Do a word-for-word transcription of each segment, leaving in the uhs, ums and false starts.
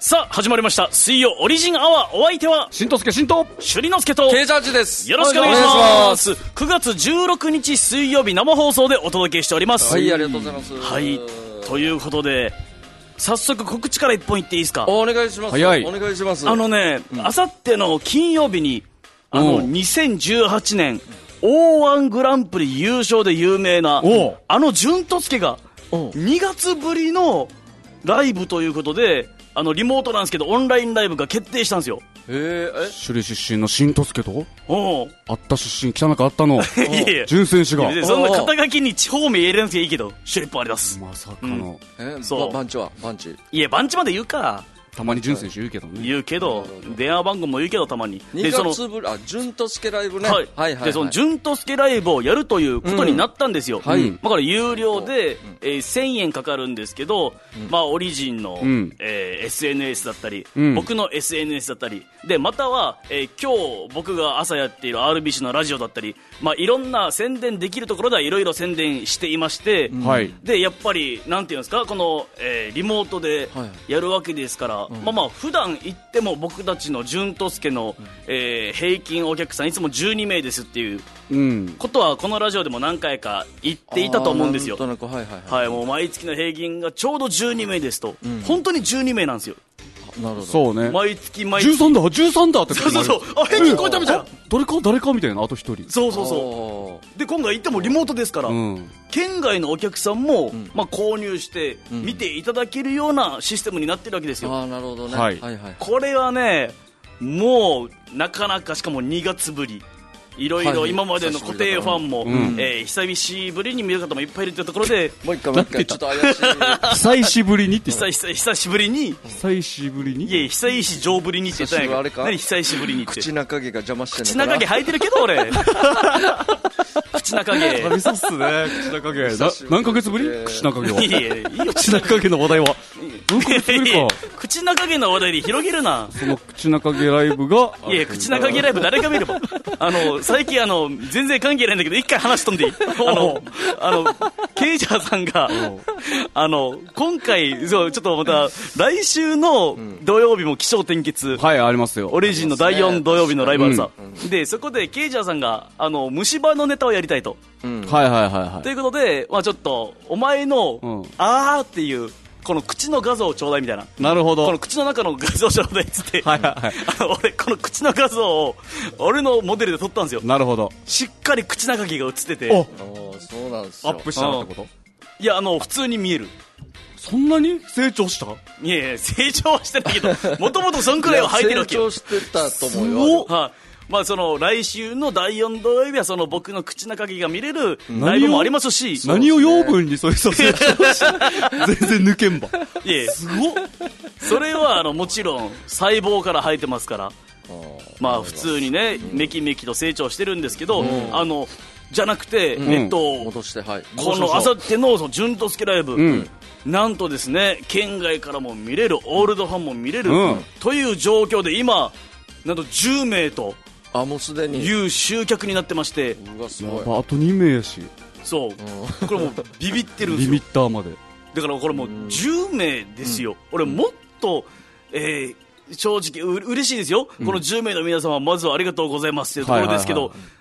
さあ始まりました水曜オリジンアワー。お相手はしんとすけしんとしゅりのすけとケイジャージです。 よろしくお願いしますくがつじゅうろくにち水曜日生放送でお届けしております。 はい、ありがとうございます。 はいということで早速告知から一本言っていいですか。 お願いします。 早い。 お願いします。 あのね、あさっての金曜日にあのにせんじゅうはちねん オーワン グランプリ優勝で有名なあの淳とすけがにがつぶりのライブということで、あのリモートなんですけどオンラインライブが決定したんですよ。 えー、え首里出身のしんとすけとおあった出身汚くあったのいやいや純選手がそんな肩書きに地方名入れなくていいけど首里っぽあります。 まさかの、 うん、えそうバンチはバンチいやバンチまで言うか。 たまに純選手言うけどね。 言うけど電話番号も言うけどたまににがつぶり、あ、淳とすけライブね。 はい、 はいはい、 でその淳とすけライブをやるということになったんですよ。 うん、はい。 だから有料で、えー、せんえんかかるんですけど、うん、まあオリジンの、うんえー、エスエヌエス だったり、うん、僕の エスエヌエス だったりで、または、えー、今日僕が朝やっている アールビーシー のラジオだったり、まあいろんな宣伝できるところではいろいろ宣伝していまして、 うん、 でやっぱりなんていうんですか、この、えー、リモートでやるわけですから、はい、まあまあ普段行っても僕たちの淳とすけの、えー、平均お客さんいつもじゅうにめいですっていうことはこのラジオでも何回か言っていたと思うんですよ。 なんとなく、はいはいはい、 はい、もう毎月の平均がちょうどじゅうにめいですと、うん、本当にじゅうにめいなんですよ。 なるほど。 そうね。 毎月毎月じゅうさんだじゅうさんだってそうそうそう、あ平均超えたみたいな、 誰か誰かみたいな、あと一人。 そうそうそうで今回行ってもリモートですから、うん、県外のお客さんも、うんまあ、購入して見ていただけるようなシステムになってるわけですよ。 あなるほどね、 はいはいはい、 これはねもうなかなか、しかもにがつぶり、いろいろ今までの固定ファンも、はいうんえー、久しぶりに見る方もいっぱいいるというところでもう一回もう一回ちょっと怪しい久しぶりにって久々久しぶりに久しぶりにいや久し上ぶりにって言ったんやけど、何久しぶりにって口中毛が邪魔してんの口中毛生えてるけど俺口中毛久々っすね。口中毛な何ヶ月ぶり口中毛はいやいやいいよ口中毛の話題は何ヶ月ぶりか口中毛の話題で広げるな。 その口中毛ライブがいや口中毛ライブ誰が見ればあの最近あの全然関係ないんだけど一回話しとんでいいあのあのケイジャーさんがあの今回そうちょっとまた来週の土曜日も起承転結、 はいありますよ。 オリジンのだいよん土曜日のライブあるさ、うん、でそこでケイジャーさんがあの虫歯のネタをやりたいと、 うん、はいはいはいはいということで、まあ、ちょっとお前の、うん、あーっていうこの口の画像をちょうだいみたいな。 なるほど。 この口の中の画像をちょうだいっつってはいはいはい、 あの俺この口の画像を俺のモデルで撮ったんですよ。 なるほど。 しっかり口中毛が映ってて、 おそうなんですよ。 アップしたってこと？ いやあの普通に見える。 そんなに成長した？ いやいや成長はしてないけどもともとそんくらいは入ってるわけよ。 成長してたと思うよ。 はい、まあ、その来週のだいよん土曜日はその僕の口中毛が見れるライブもありますし、 何を養分にそれさせ全然抜けんば。 いやすごっ。それはあのもちろん細胞から生えてますから、まあ普通にねめきめきと成長してるんですけど、あのじゃなくて、うん、えっと戻して、はい、 このあさっての淳とすけライブ、うん、なんとですね県外からも見れるオールドファンも見れる、うん、という状況で今なんとじゅうめいとあもうすでにいう集客になってまして、 うわすごい。 あとにめいやし、 そうこれもうビビってるんですよ。 リミッターまでだからこれもうじゅうめいですよ、うん、俺もっと、えー、正直う嬉しいですよ、うん、このじゅうめいの皆様まずはありがとうございますというところですけど、はいはいはい、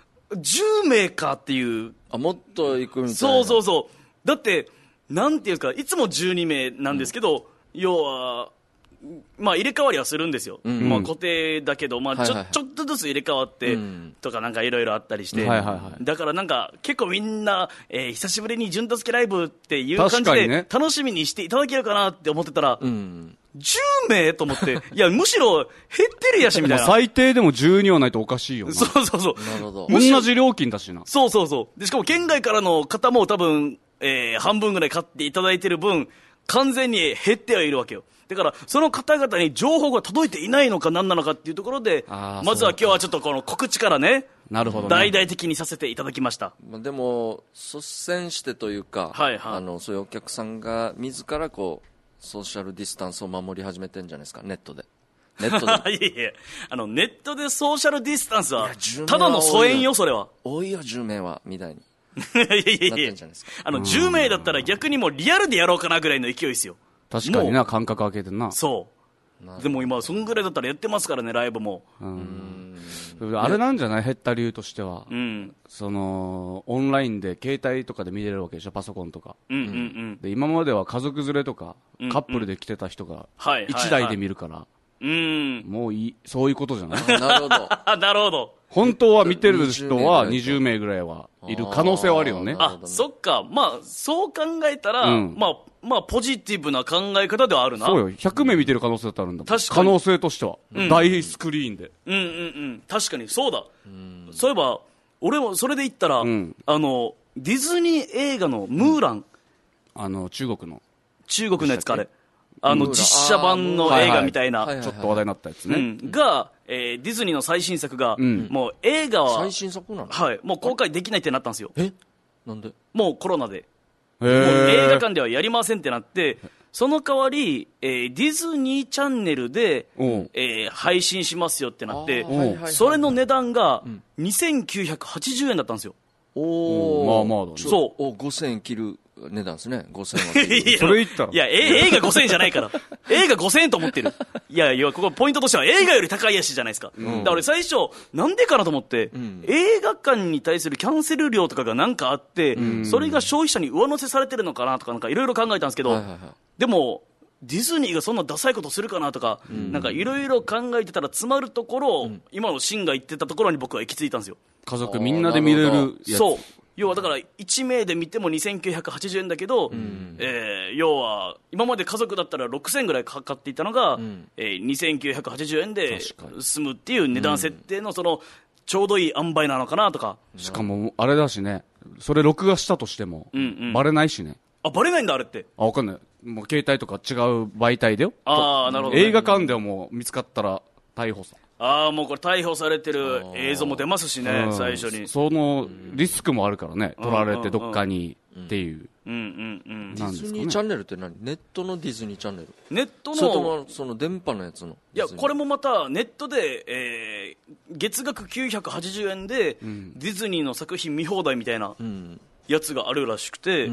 じゅうめいかっていう。 あもっといくみたいな。 そうそうそう。だってなんていうんですか、いつもじゅうにめいなんですけど、うん、要はまあ入れ替わりはするんですよ、うんまあ、固定だけど、まあ、ちょ、はいはいはい、ちょっとずつ入れ替わって、うん、とかなんかいろいろあったりして、 はいはいはい、 だからなんか結構みんな、えー、久しぶりに淳とすけライブっていう感じで、ね、楽しみにしていただけるかなって思ってたら、うん、じゅうめいと思っていやむしろ減ってるやしみたいな最低でもじゅうにはないとおかしいよな。 そうそうそう。 なるほど。 同じ料金だしな。 そうそうそう。でしかも県外からの方も多分、えー、半分ぐらい買っていただいてる分完全に減ってはいるわけよ。だからその方々に情報が届いていないのか何なのかっていうところで、まずは今日はちょっとこの告知からね、 なるほどね、 大々的にさせていただきました。 でも率先してというか、はいはい、あのそういうお客さんが自らこうソーシャルディスタンスを守り始めてるんじゃないですか、ネットで。ネットでいやいや、あのネットでソーシャルディスタンスはただの疎遠よ。それは多いよじゅうめいはみたいにいやいやいや、あのじゅうめいだったら逆にもうリアルでやろうかなぐらいの勢いですよ。 確かにな、間隔空けてな。 そうでも今そんぐらいだったらやってますからね、ライブも。 うんあれなんじゃない、減った理由としては、 うん、そのオンラインで携帯とかで見れるわけでしょ、パソコンとか、 うんうんうん、 で今までは家族連れとか、うんうん、カップルで来てた人がいちだいで見るから、はいはいはい、うんもういい、そういうことじゃないなるほどなるほど。 本当は見てる人はにじゅうめいぐらいはいる可能性はあるよね。 あ、そっか。まあ、そう考えたら、うん、まあ、まあ、ポジティブな考え方ではあるな。 そうよ。ひゃくめい見てる可能性だってあるんだもん。確かに。可能性としては。うん、大スクリーンで。 うんうんうん。確かに、そうだ。うん、そういえば、俺もそれで言ったら、うん、あの、ディズニー映画のムーラン。うん、 あの、中国の。 中国のやつか、あれ。あの、実写版の映画みたいな。 ちょっと話題になったやつね。 うん、が、えー、ディズニーの最新作が、うん、もう映画は、 最新作なの？ はい、もう公開できないってなったんですよ。 えなんで？ もうコロナで。もう映画館ではやりませんってなって、その代わり、えー、ディズニーチャンネルで、えー、配信しますよってなって、それの値段がにせんきゅうひゃくはちじゅうえんだったんですよ。 おー、まあまあだね。 そう。 お、ごせんえん切る値段ですね。ごせんえんは切る。 それ言ったら。 いや、映画ごせんえんじゃないから。映画ごせんえんと思ってる。いやいや、ここポイントとしては映画より高いやしじゃないですか。うん、だから俺最初、なんでかなと思って、うん、映画館に対するキャンセル料とかがなんかあって、うん、それが消費者に上乗せされてるのかなとかなんかいろいろ考えたんですけど、はいはいはい、でも、ディズニーがそんなダサいことするかなとか、うん、なんかいろいろ考えてたら詰まるところ、うん、今のシンが言ってたところに僕は行き着いたんですよ。 家族みんなで見れるやつ。 そう。要はだからいちめいで見てもにせんきゅうひゃくはちじゅうえんだけど、うん、えー、要は今まで家族だったらろくせんえんぐらいかかっていたのが、うんえー、にせんきゅうひゃくはちじゅうえんで済むっていう値段設定のそのちょうどいい塩梅なのかなとか。 しかもあれだしね、それ録画したとしてもバレないしね。 あ、バレないんだあれって。 あ、わかんない。もう携帯とか違う媒体でよ。 ああ、なるほど、ね。 映画館ではもう見つかったら逮捕さ。 ああ、もうこれ逮捕されてる映像も出ますしね、最初に。 そのリスクもあるからね、取られてどっかにっていう。 うんうんうん。 ディズニーチャンネルって何？ネットのディズニーチャンネル？ ネットの。 それともその電波のやつの？ いや、これもまたネットで、えー、月額きゅうひゃくはちじゅうえんで、うん、ディズニーの作品見放題みたいなやつがあるらしくて、うん、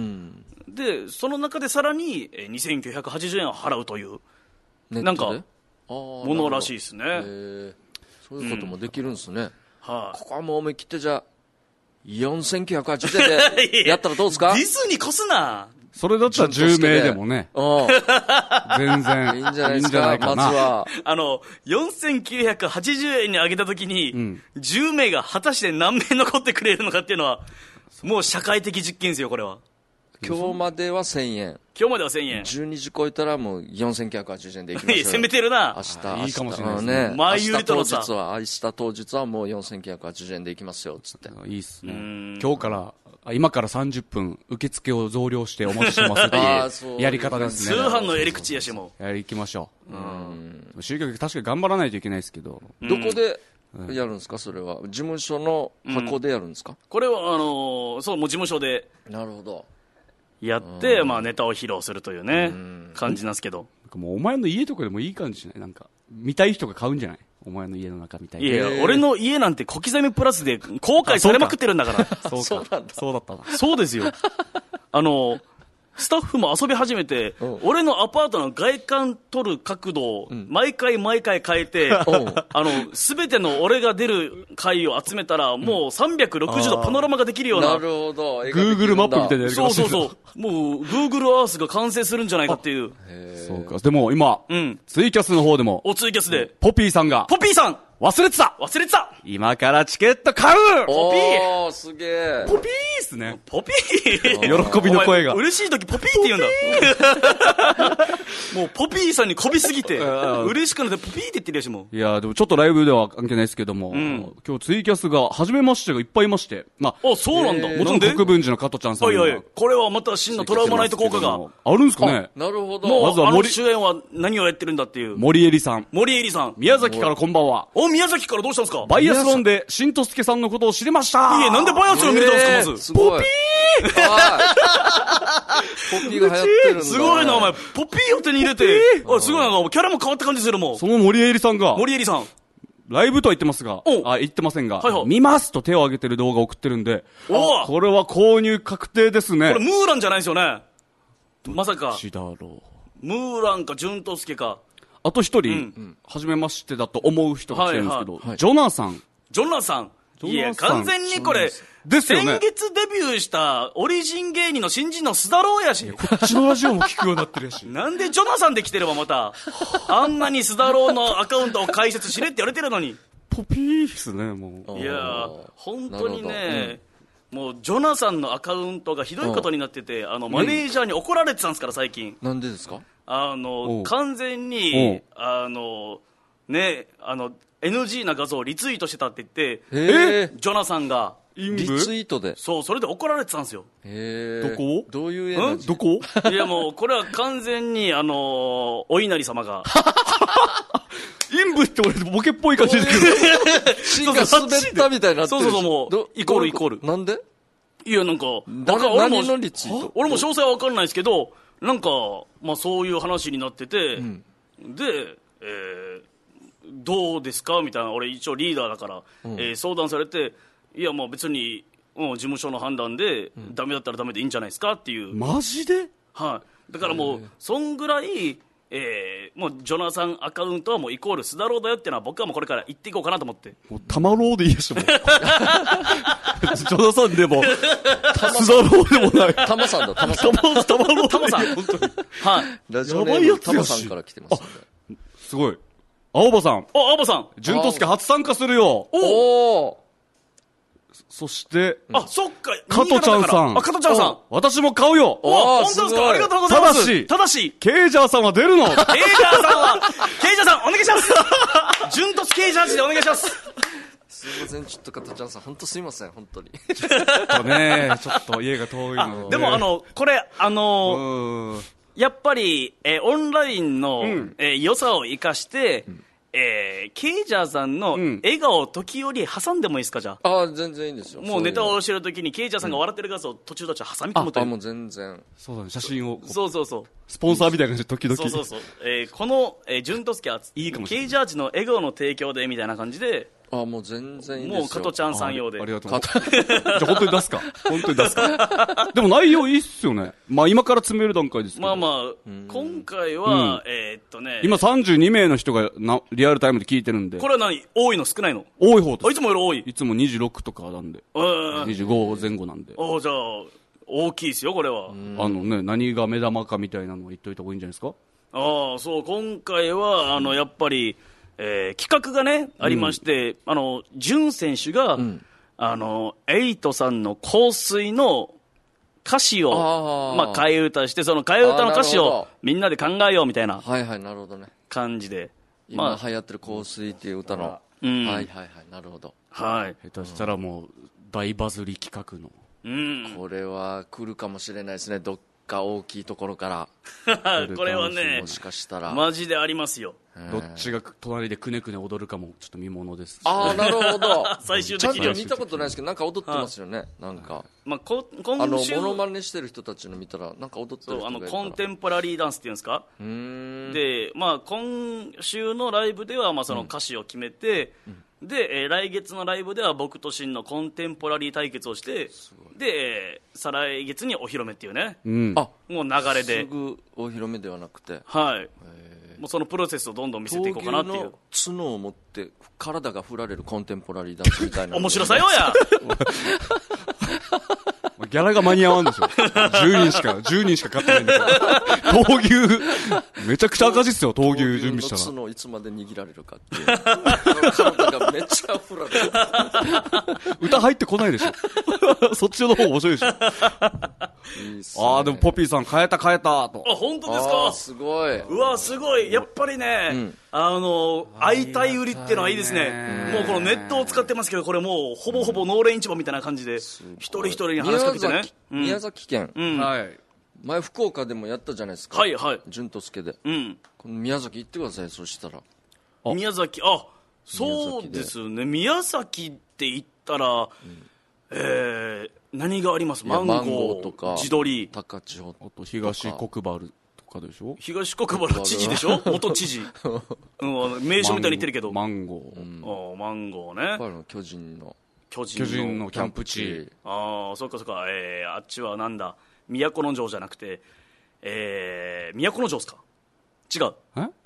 で、その中でさらににせんきゅうひゃくはちじゅうえんを払うという、なんか、ものらしいですね。 そういうこともできるんですね、うんはあ、 ここはもう思い切ってじゃあよんせんきゅうひゃくはちじゅうえんでやったらどうですか？ ディズニー越すな。 それだったらじゅうめいでもね全然いいんじゃないですか。まずはあのよんせんきゅうひゃくはちじゅうえんに上げたときに、うん、じゅうめいが果たして何名残ってくれるのかっていうのはもう社会的実験ですよこれは。 今日まではせんえん、 今日まではせんえん、 じゅうにじ超えたらもうよんせんきゅうひゃくはちじゅうえんでいきましょう。 攻めてるな。 明日いいかもしれないですね。 前有利との差。 明日当日は明日当日はもうよんせんきゅうひゃくはちじゅうえんでいきますよつって。 いいっすね。今日から今からさんじゅっぷん受付を増量してお待ちしてますっていうやり方ですね。 通販のやり口やしもやり行きましょう。うん。集客確かに頑張らないといけないですけど。 どこでやるんですかそれは？事務所の箱でやるんですか？うん、 これはあのー、そうもう事務所で。 なるほど。 やって、まあ、ネタを披露するというね、感じなんですけど。 もうお前の家とかでもいい感じしない？なんか、見たい人が買うんじゃない？お前の家の中みたいな。 いやいや、俺の家なんて小刻みプラスで後悔されまくってるんだから。 そうか。そうか。そうだったな。 そうですよ。あの、スタッフも遊び始めて、俺のアパートの外観撮る角度を毎回毎回変えて、あの、すべての俺が出る回を集めたら、もうさんびゃくろくじゅうどパノラマができるような。 なるほど。 Google マップみたいなやり方。 そうそうそう。もう Google Earth が完成するんじゃないかっていう。 そうか。でも今、うん、ツイキャスの方でも、 おツイキャスで、 ポピーさんが、 ポピーさん忘れてた忘れてた今からチケット買うポピーおー、すげえ。 ポピーっすね。 ポピー喜びの声が。 嬉しい時ポピーって言うんだ。もうポピーさんにこびすぎて、嬉しくなってポピーって言ってるやしも。 いや、でもちょっとライブでは関係ないですけども、うん、今日ツイキャスが初めましてがいっぱいいまして。まあ、あ、そうなんだ。 もちろん国分寺の加トちゃんさんが。 はいはい。これはまた真のトラウマナイト効果が。 あるんですかね。 なるほど。 もう、まずは森、あの主演は何をやってるんだっていう。 森エリさん。 森エリさん。 宮崎からこんばんは。 お、宮崎からどうしたんですか？ バイアスロンで、しんとすけさんのことを知りました。 いえ、なんでバイアスロン見れたんですか、まず。 ポピーポピーが流行ってるんだ。 すごいな、お前。ポピーを手に入れて。あ、すごいな、キャラも変わった感じするもん。 その森エリさんが。 森エリさん。 ライブとは言ってますが、あ、言ってませんが、はいはい、見ますと手を挙げてる動画を送ってるんで、おこれは購入確定ですね。 これムーランじゃないですよね。まさか。 どっちだろう。 ムーランか、ジュントスケか。 あと一人、うん、初めましてだと思う人が来てるんですけど、はいはい、ジョナサン。 ジョナサン。いや、完全にこれ、 ですよね、 先月デビューしたオリジン芸人の新人の須田郎やし。 こっちのラジオも聞くようになってるやし。 なんでジョナサンで来てればまた、あんなに須田郎のアカウントを開設しれって言われてるのに。 ポピーですね、もう。いや、本当にね、うん、もうジョナサンのアカウントがひどいことになってて、あの、マネージャーに怒られてたんですから、最近。 なんでですか？ あの、完全に、あの、ね、あの、エヌジー な画像をリツイートしてたって言って、 えー、ジョナサンがリツイートで、 そう、それで怒られてたんですよ。 えー、 どこ？ どういう絵？ どこ？ いや、もうこれは完全にあのお稲荷様が陰部って俺ボケっぽい感じですけど芯が滑ったみたいになってる。 そうそうそう、もうイコールイコール。 なんで？ いや、なんか何のリツイート？ 俺も詳細は分かんないですけど、なんかまあそういう話になってて、うん、で、えーどうですかみたいな、俺一応リーダーだから、うん、えー、相談されて、いや、まあ別に、うん、事務所の判断で、うん、ダメだったらダメでいいんじゃないですかっていう。 マジで？ はい、だからもうそんぐらい、えー、もうジョナサンアカウントはもうイコール須田ローだよっていうのは僕はもうこれから言っていこうかなと思って。 もうタマローでいいでしょもうジョナサンでも須田ローでもないタマさんだ、タマさん、 タマタマロータマさん、本当に、はい、 ラジオネームタマさんから来てますんで。 すごい。青葉さん。 あ、青葉さん。 潤とすけ初参加するよ。 おお。 そして、 あ、そっか。 加トちゃんさん。 あ、加トちゃんさん。 私も買うよ。 お、本当ですか？ありがとうございます。 ただし、 ただし、 ケイジャーさんは出るの。ケイジャーさんは、ケイジャーさんお願いします。潤とすケイジャージでお願いします。 すいません、ちょっと加トちゃんさん、本当すいません、本当に。 ちょっとね、ちょっと家が遠いので。でもあの、これ、あの、やっぱり、えー、オンラインの、うん、えー、良さを生かして、うん、えー、ケイジャーさんの笑顔を時折挟んでもいいですか、じゃあ。 ああ、全然いいんですよ。 もうネタを教えるときにケイジャーさんが笑ってる画像を途中途中挟み込むという。 あ、もう全然。 そうだね、写真を。 そうそうそう。 スポンサーみたいな感じで時々。 そうそうそう。えー、この、えー、潤とすけは、いいかもしれない。ケイジャージの笑顔の提供でみたいな感じで、 あ、もう全然いいですよ。 もう加トちゃんさん用で。 ありがとう。じゃあ本当に出すか。本当に出すか。でも内容いいっすよね。まあ今から詰める段階ですけど。 まあまあ、今回は、うん、えー、っとね。 今さんじゅうにめいの人がなリアルタイムで聞いてるんで。 これは何？多いの少ないの？ 多い方です。 いつもより多い。 いつもにじゅうろくとかなんで。にじゅうごぜん後なんで。 あ、じゃあ、大きいですよ、これは。 あのね、何が目玉かみたいなのは言っといた方がいいんじゃないですか？ ああ、そう、今回は、あの、やっぱり、えー、企画がね、ありまして、うん、あの、潤選手が、うん、あの、エイトさんの香水の歌詞を、あまあ、替え歌して、その替え歌の歌詞をみんなで考えようみたいな。 はいはい、なるほどね。 感じで。 今流行ってる香水っていう歌の。うん、はいはいはい、なるほど。 はい。 下手したらもう、大バズり企画の。 うん。 これは来るかもしれないですね、どっか大きいところから。 これはね、 もしかしたら。 マジでありますよ。 どっちが隣でくねくね踊るかもちょっと見ものです。 ああ、なるほど。 最終的にちゃんと見たことないですけど、なんか踊ってますよね。なんか。 まあ、こ今週あのモノマネしてる人たちの見たらなんか踊ってる人がいるから。 そう、あのコンテンポラリーダンスっていうんですか。 うーんで、まあ今週のライブではまあその歌詞を決めて、うん、で、えー、来月のライブでは僕とシンのコンテンポラリー対決をして、で、えー、再来月にお披露目っていうね。 うん、 あ、もう流れで。 すぐお披露目ではなくて。 はい。もうそのプロセスをどんどん見せていこうかなっていう。 闘牛の角を持って体が振られるコンテンポラリーダンスみたいな面白さよやギャラが間に合わんでしょ。じゅうにんしかじゅうにんしか買ってないんだから闘牛めちゃくちゃ赤字っすよ。闘牛準備したら闘牛の角をいつまで握られるかっていう体がめっちゃ振られる歌入ってこないでしょそっちの方面白いでしょいいっすね。ああ、でもポピーさん変えた変えたと。 あ、本当ですか。 すごい。 うわ、すごい。やっぱりね、うん、あの会いたい売りっていうのはいいですね。もうこのネットを使ってますけど、これもうほぼほぼ農連市場みたいな感じで、一人一人に話しかけてね。 宮崎県、 うん、 はい、 前福岡でもやったじゃないですか。 はいはい。 潤とすけで、 うん、 この宮崎行ってください。そしたら宮崎、あ、そうですね。宮崎って言ったら、うん、えー、何があります？マンゴー、マンゴーとか地鶏、 高千穂、 あと東国原とかでしょ。 東国原知事でしょ元知事、うん、名所みたいに言ってるけどマンゴー、 うん、あマンゴーね。 巨人の巨人の, 巨人のキャンプ地。 ああ、そっかそっか。えー、あっちはなんだ、都城じゃなくて、えー、都城ですか。違う。 え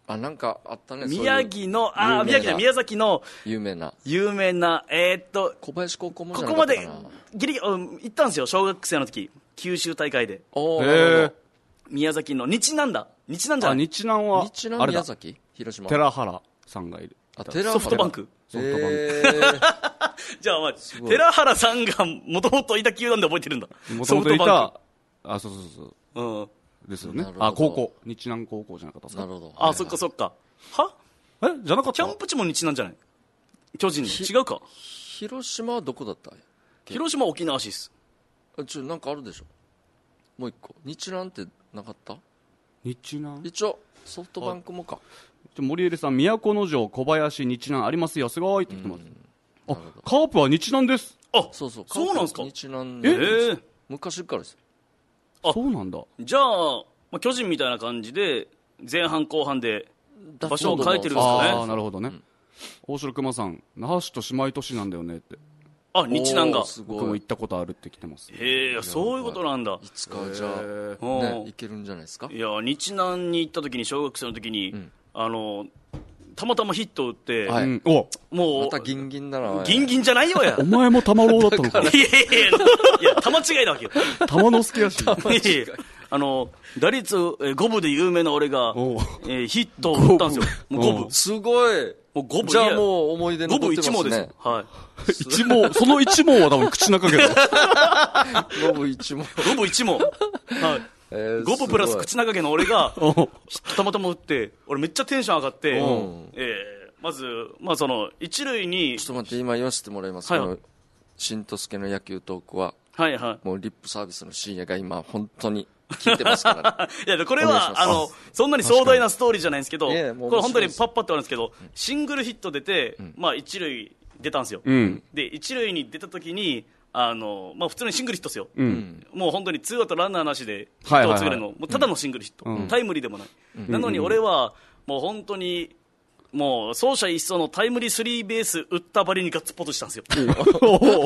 あ、なんかあったね。 宮城の、ああ、宮城だ、宮崎の、 有名な。 有名な、えー、っと、 小林高校もじゃなかったかな。 ここまで、ギリギリ、うん、行ったんですよ、小学生の時。九州大会で。 おー、なるほど。 宮崎の、日南だ。日南じゃない。 あ、日南は、 日南宮崎広島。 寺原さんがいる。 あ、寺原。 ソフトバンク。 ソフトバンク。 えー、 じゃあ、お前、寺原さんがもともといた球団で覚えてるんだ。 もともといた、あ、そうそうそう。 うん。 ですよね。あ、高校。日南高校じゃなかったですか。 なるほど。 あ、そっかそっか。はえじゃなかったキャンプ地も日南じゃない巨人の。違うか。 広島はどこだった広島は沖縄市です。 あ、ちょ、なんかあるでしょ。もう一個。日南ってなかった日南一応、ソフトバンクもか。 森入さん、都城、小林、日南ありますよ。すごいって言ってます。あ、カープは日南です。 あ、 そうそう。 そうなんですか。 日南えー、 昔からですよ。 あ、そうなんだ。 じゃあ、まあ、巨人みたいな感じで前半後半で場所を変えてるんですかね。 ああ、なるほどね。うん、大城熊さん、那覇市と姉妹都市なんだよねって。 あ、日南が僕も行ったことあるって来てます。 へえ、そういうことなんだ。 いつかじゃあ、ね、行けるんじゃないですか。 いや、日南に行った時に、小学生の時に、うん、あのたまたまヒットを打って、 はい、 もうまたギンギンだな。 ギンギンじゃないよや。 お前も玉郎だったのか。 いやいやいや、玉違いだわけよ。 玉之助やし。 あの打率五分で有名な俺が、えー、ヒットを打ったんですよ。もう五分。 すごい。 もう五分。 じゃあもう思い出残ってますね。 五分一毛ですよ。はい。 一毛、その一毛は多分口中けど。 五分一毛。 五分一毛。はい。えー、五分プラス口中毛の俺がたまたま打って俺めっちゃテンション上がって、えー、まず、まあ、その一塁にちょっと待って今言わせてもらいます、はい、新とすけの野球トークは、 はいはい、 もうリップサービスの深夜が今本当に聞いてますからね。 いやこれはあのそんなに壮大なストーリーじゃないんですけど、これ本当にパッパってあるんですけど、シングルヒット出て、うん、まあ、一塁出たんですよ、うん、で一塁に出た時にあのまあ、普通にシングルヒットですよ、うん、もう本当にツーアウトランナーなしでヒットを作れるの、はいはいはい、もうただのシングルヒット、うん、タイムリーでもない、うん、なのに俺はもう本当にもう走者一掃のタイムリースリーベース打ったばりにガッツポーズしたんですよ、うん、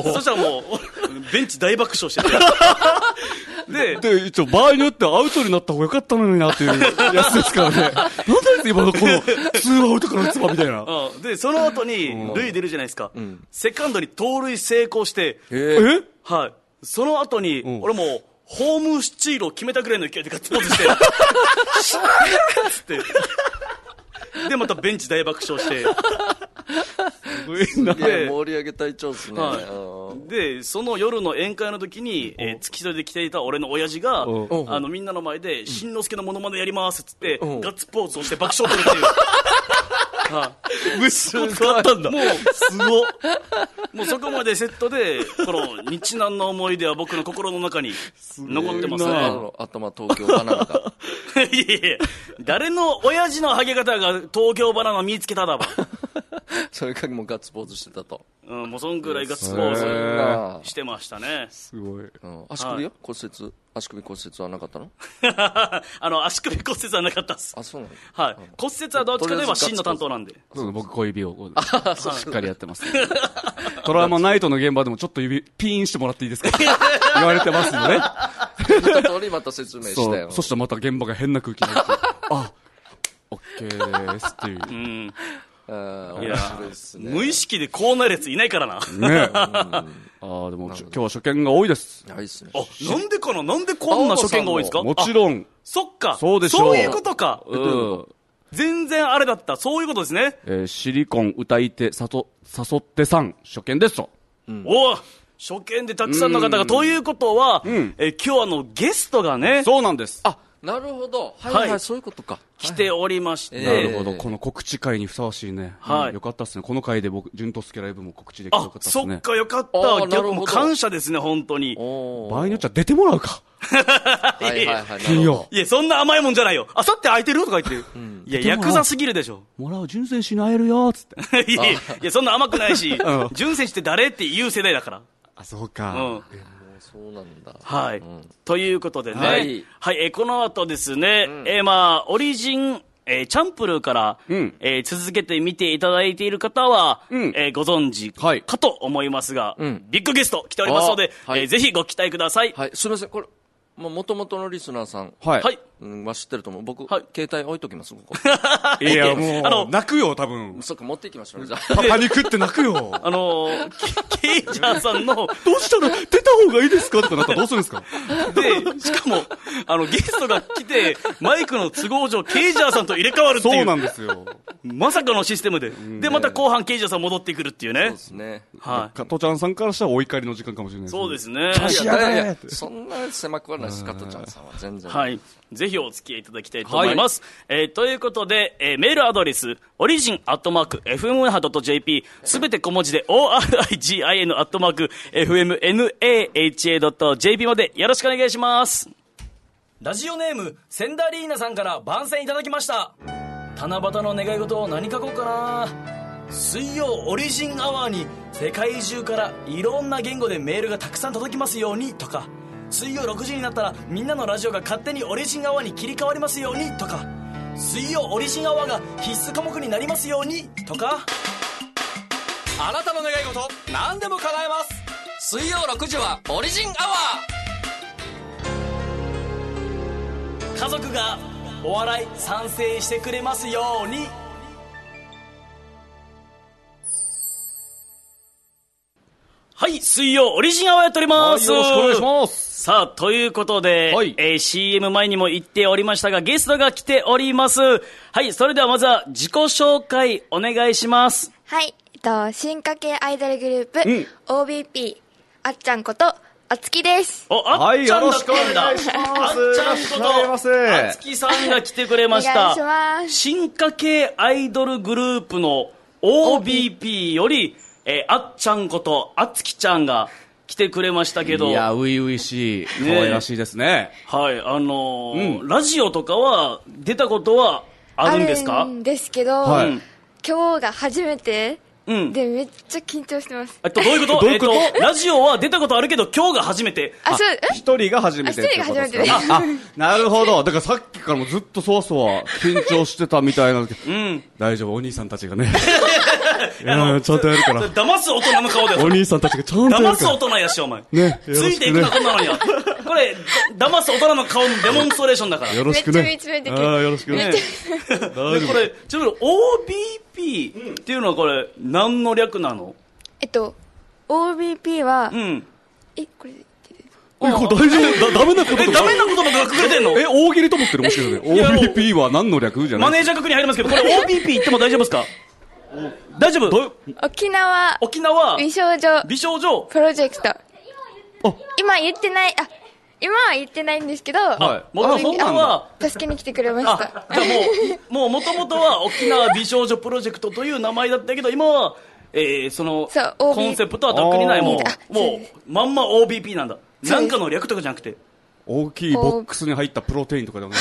そしたらもうベンチ大爆笑しててでで一応場合によってはアウトになった方が良かったのになっていうやつですからね。なんだ今のこのツーアウトから打つばみたいな、 うん、でその後に塁出るじゃないですか、うん、セカンドに盗塁成功して、 えー、 はい、その後に、うん、俺もホームスチールを決めたぐらいの勢いでガッツポーズしてつってでまたベンチ大爆笑してすげえ盛り上げ隊長ですね、 はい、でその夜の宴会の時に、えー、付き添いで来ていた俺の親父があのみんなの前でしんのすけのモノマネやりますっつってガッツポーズをして爆笑取るっていうはあ、息子使ったんだ。もうすごもうそこまでセットでこの日南の思い出は僕の心の中に残ってますね。 頭東京バナナがいやいや誰の親父のハゲ方が東京バナナ見つけただばそれかもうガッツポーズしてたと、 うん、もうそんぐらいガッツポーズしてましたね。 すごい、 うん、足首よ、はい、骨折足首骨折はなかったのあの足首骨折はなかったっす。 あ、そうなの、 はい、うん、骨折はどっちかといえば真の担当なんで。 そう僕小指をしっかりやってます、ね、トラウマナイトの現場でもちょっと指ピーンしてもらっていいですか言われてますよね。 言った通りまた説明したよ。 そ, そしたらまた現場が変な空気になってあオッケーですっていう、うんあいやね、無意識でこうなるやついないからな、 ね、うん、あでも今日は初見が多いです。 いいですね、 あなんでかななんでこんな初見が多いんですか。 もちろんそっかそうでしょう。 そういうことか、うん、全然あれだったそういうことですね、 えー、シリコン歌い手さと誘ってさん初見ですと、 うん、お初見でたくさんの方がということは、うんえー、今日あのゲストがねそうなんです。 あなるほど、はいはい、はい、そういうことか。 来ておりまして、 なるほど、この告知会にふさわしいね。はい、よかったですね。この会で僕、順とすけライブも告知できてよかったですね。 あ、そっか、よかった。逆に感謝ですね、本当に。 場合によっちゃ出てもらうか。 はいはいはい。 金曜。 いや、そんな甘いもんじゃないよ。あさって空いてるとか言って。うん、いや、ヤクザすぎるでしょ。 もらう、純選手に会えるよ、つって。 いやいや、そんな甘くないし、純選手って誰って言う世代だから。 あ、そうか。うん。 そうなんだ。 はい。うん、ということでね、はい、はい、えー、この後ですね、うん、えー、まあ、オリジン、えー、チャンプルーから、うんえー、続けて見ていただいている方は、うんえー、ご存知かと思いますが、はい、ビッグゲスト来ておりますので、はいえー、ぜひご期待ください。 はい、すみません、これ、もともとのリスナーさん、 はい、はい、 は知ってると思う。僕、はい、携帯置いときます、ここ。 いや、もう、あの、泣くよ、多分。 そっか、持っていきましょう、じゃあ。パニクって泣くよ。 あのー、ケイジャーさんの、どうしたら出た方がいいですかってなったらどうするんですか？ で、しかも、あの、ゲストが来て、マイクの都合上、ケイジャーさんと入れ替わるっていう。 そうなんですよ。 まさかのシステムで。で、また後半、ケイジャーさん戻ってくるっていうね。そうですね。 はい。 加トちゃんさんからしたらお怒りの時間かもしれないですね。 そうですね。 いやいやいや、そんな狭くはないです、加トちゃんさんは。全然。 はい。ぜひお付き合いいただきたいと思います。はい、えー、ということで、えー、メールアドレス、オリジンアットマーク、エフエムエヌエーエイチドットジェーピー、すべて小文字で、オーアールアイジーアイエヌ アットマーク、エフエムエヌエーエイチエードットジェーピー までよろしくお願いします。 ラジオネーム、センダリーナさんから番宣いただきました。七夕の願い事を何書こうかな。水曜オリジンアワーに世界中からいろんな言語でメールがたくさん届きますようにとか、水曜ろくじになったらみんなのラジオが勝手にオリジンアワーに切り替わりますようにとか、水曜オリジンアワーが必須科目になりますようにとか。あなたの願い事何でも叶えます。水曜ろくじはオリジンアワー。家族がお笑い賛成してくれますように。 はい、水曜オリジンアワーやっております。 はい、よろしくお願いします。 さあ、ということで、はい、えー、シーエム 前にも言っておりましたが、ゲストが来ております。はい、それではまずは自己紹介お願いします。 はい、えっと、進化系アイドルグループ、うん、オービーピー、あっちゃんこと、あつきです。 お、あっちゃんだったんだ。はい、あっちゃんこと、あつきさんが来てくれました。 お願いします。 進化系アイドルグループの オービーピー より、えー、あっちゃんことあつきちゃんが来てくれましたけど、 いや、初々しい、可愛らしいですね。 はい、あのーうん、ラジオとかは出たことはあるんですか？ あるんですけど、はい、今日が初めて、うん、でめっちゃ緊張してます。 えっとどういうこと？どういうこと？えっとラジオは出たことあるけど今日が初めて。 あ、そう。 一人が初めてってことですか？一人が初めて。あ、なるほど。だからさっきからもずっとそわそわ緊張してたみたいなんですけど、うん、大丈夫、お兄さんたちがね。いや、ちゃんとやるから。 騙す大人の顔で。 お兄さんたちがちゃんとやるから。 騙す大人やし、お前。 ね。 ついていくな、こんなのには。これ、騙す大人の顔のデモンストレーションだから。 よろしくね。 めっちゃ見つめてくる。ああ、よろしくね。 大丈夫。これ、ちょっと オービーピー っていうのはこれ、何の略なの？ えっと、オービーピー は、 うん。 え、これ、 え、これ大丈夫？だ、ダメなこととか。 え、ダメなこととか隠れてんの？ え、大喜利と思ってるもしかして。オービーピー は何の略じゃない？ マネージャー確認入りますけど、これ オービーピー 言っても大丈夫ですか？大丈夫？ 沖縄沖縄美少女美少女プロジェクト。今言ってない、あ、今は言ってないんですけど、 はい、もともとは助けに来てくれました。 じゃあもうもともとは沖縄美少女プロジェクトという名前だったけど、今は、えー、そのコンセプトは特にない、もうもうまんま オービーピー なんだ。なんかの略とかじゃなくて大きいボックスに入ったプロテインとかでもない。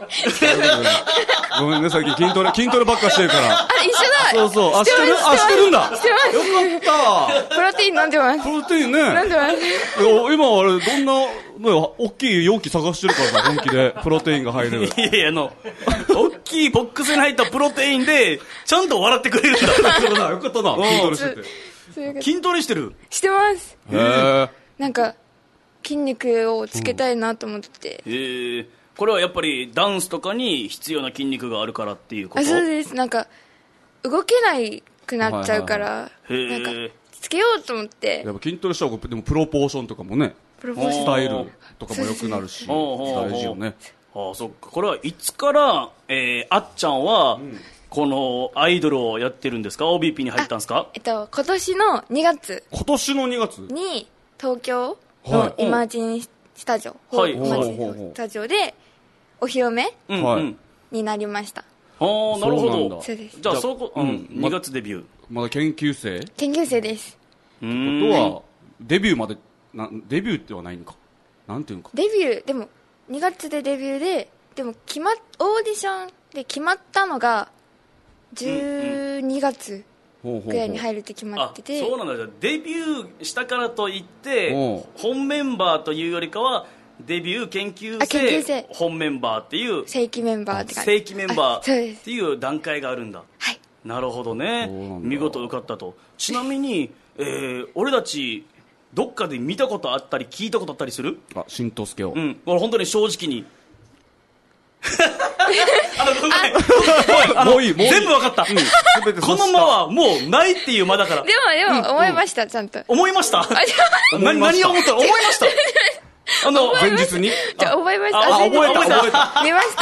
ごめんね、最近筋トレ、筋トレばっかしてるから。 あ、一緒だ。そうそう。あ、してるあ、してるんだ。 してます。 よかった。 プロテイン飲んでます。 プロテインね。 飲んでます。 今あれ、どんな、大きい容器探してるからさ、本気で。プロテインが入る。 いやいや、あの、大きいボックスに入ったプロテインで、ちゃんと笑ってくれるんだ。 そうだ、よかったな。筋トレしてて。筋トレしてる？ してます。 へー。 なんか、筋肉をつけたいなと思ってて、 うん、えー、これはやっぱりダンスとかに必要な筋肉があるからっていうこと？ あ、そうです。なんか動けないくなっちゃうから、はいはいはい、なんかつけようと思って。 やっぱ筋トレした方がでもプロポーションとかもね、 プロポーションスタイルとかも良くなるし大事よね。 ああ、そっか。これはいつから、えー、あっちゃんは、うん、このアイドルをやってるんですか？ オービーピー に入ったんですか？ えっと今年のにがつ今年のにがつに東京のイマジンスタジオ、 はい、 イマジンスタジオでお披露目、 はい、 になりました。 ああ、なるほど。 そうです。 じゃあそこ、うん、にがつデビュー。 まだ研究生？ 研究生です。 うーん。ことはデビューまでなデビューってはないのか。なんていうのか。 デビューでもにがつでデビューで、でも決まっオーディションで決まったのがじゅうにがつ。ぐらいに入るって決まってて。 あ、そうなんだ。じゃあデビューしたからといって本メンバーというよりかはデビュー研究生、研究生本メンバーっていう正規メンバーって感じ。 正規メンバーっていう段階があるんだ。 はい。 なるほどね。見事受かったと。ちなみに、えー、俺たちどっかで見たことあったり聞いたことあったりする？ あ、しんとすけを。 うん。俺本当に正直に。 あの、ごめん。あの、もういい、もういい。全部わかった。うん、この間はもうないっていう間だから。 でも、でも、思いました、ちゃんと。 思いました？何を思ったの？思いましたあの、 前日にじゃあ、覚えました。 あ、覚えた、覚えた。 見ました。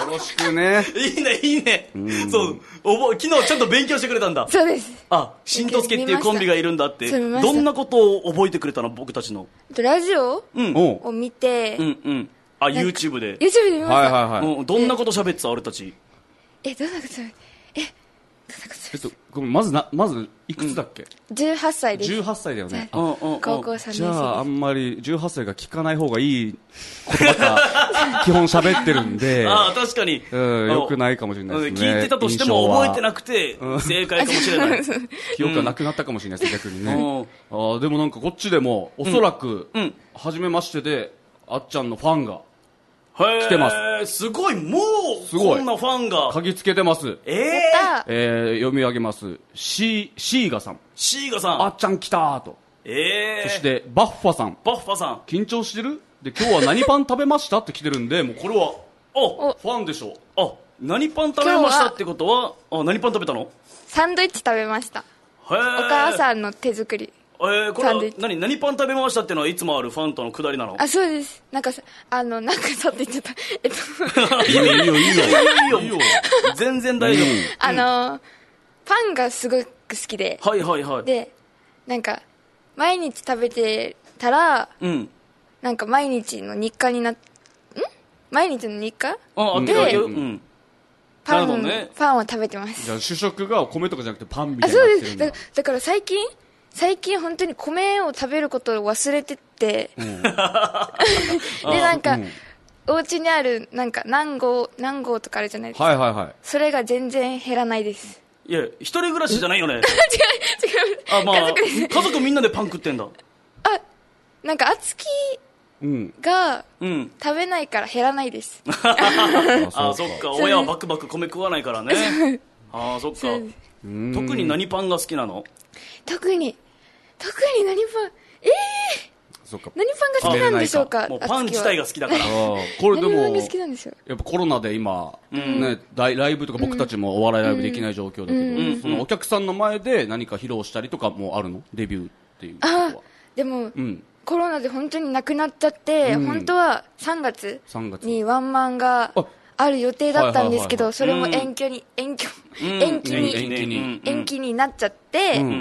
よろしくね。 いいね、いいね。そう、昨日ちゃんと勉強してくれたんだ。 そうです。 あ、しんとすけっていうコンビがいるんだって。どんなことを覚えてくれたの、僕たちの。 ラジオを見て。 うんうん。あ、YouTube で。 YouTube で見ました。 はいはいはい。 どんなこと喋ってた、俺たち。 え、どんなこと喋ってえ、 えっと、ごめん、まずな、まず、いくつだっけ？ じゅうはっさいです。 じゅうはっさいだよね。 高校さんねん生。 じゃあ、あんまりじゅうはっさいが聞かない方がいい言葉が基本喋ってるんで。 ああ、確かに。 うん、よくないかもしれないですね。 聞いてたとしても覚えてなくて、正解かもしれない。 記憶がなくなったかもしれないです、逆にね。ああ、でもなんかこっちでも、おそらく、初めましてで、あっちゃんのファンが、来てます。 すごい、もう、そんなファンが。 嗅ぎつけてます。 えー、 えー、読み上げます。シー、シーガさん。 シーガさん。 あっちゃん来たーと。 えー。そして、バッファさん。 バッファさん。 緊張してる？で、今日は何パン食べましたって来てるんで、もうこれは、あ、ファンでしょ。 あ、何パン食べましたってことは、あ、何パン食べたの？ サンドイッチ食べました。へー。お母さんの手作り。 えー、これは何、何パン食べましたっていうのはいつもあるファンとのくだりなの？ あ、そうです。なんかさ、あの、なんかさって言っちゃった。えっと。いいよ、いいよ、いいよ。 いいよ、いいよ。全然大丈夫。 あの、パンがすごく好きで。 はいはいはい。 で、なんか、毎日食べてたら、うん。なんか毎日の日課になっ、ん毎日の日課あ、あってるわけよ。うん。 パン、ね、パンを食べてます。 じゃあ主食がお米とかじゃなくてパンみたいになってるんだ。 あ、そうです。だ、だから最近、最近本当に米を食べることを忘れてて、うん、でなんか、うん、お家にあるなんか何合何合とかあるじゃないですか、 はいはいはい、 それが全然減らないです。 いや一人暮らしじゃないよね。違う違うあ、まあ、 家族です。家族みんなでパン食ってんだ。 あ、なんか敦貴が、うん、食べないから減らないです。 あ、そっか、親はバクバク米食わないからね。あ、そっか。特に何パンが好きなの？ 特に特に何パンええー、そっか、何パンが好きなんでしょうか。 もうパン自体が好きだからこれでも好きなんですよ。 やっぱコロナで今、うん、ね、ライブとか僕たちもお笑いライブできない状況だけど、うん、そのお客さんの前で何か披露したりとかもあるの？デビューっていうことは。 あ、でも、うん、コロナで本当になくなっちゃって、うん、本当はさんがつにワンマンがある予定だったんですけど、それも延期に延期延期に延期に延期になっちゃって、うん、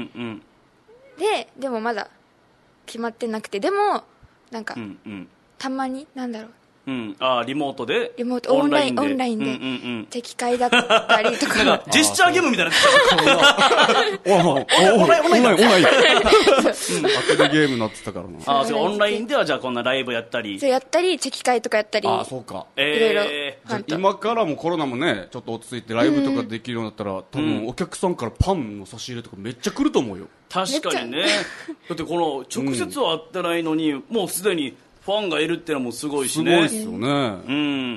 ででもまだ決まってなくて、でもなんか、うんうん、たまになんだろう、 うん、あ、リモートでリモートオンラインオンラインで敵会だったりとか、 なんかジェスチャーゲームみたいなオンラインオンラインオンラインアプリゲームになってたからな。 あ、そう、オンラインではじゃあこんなライブやったり、 そうやったり敵会とかやったり、 あ、そうか、 いろいろ、えー、今からもコロナもねちょっと落ち着いてライブとかできるようになったら、うん、多分お客さんからパンの差し入れとかめっちゃ来ると思うよ。 確かにね。だってこの直接は会ってないのに、うん、もうすでにファンがいるってのもすごいしね。 すごいっすよね。 うん。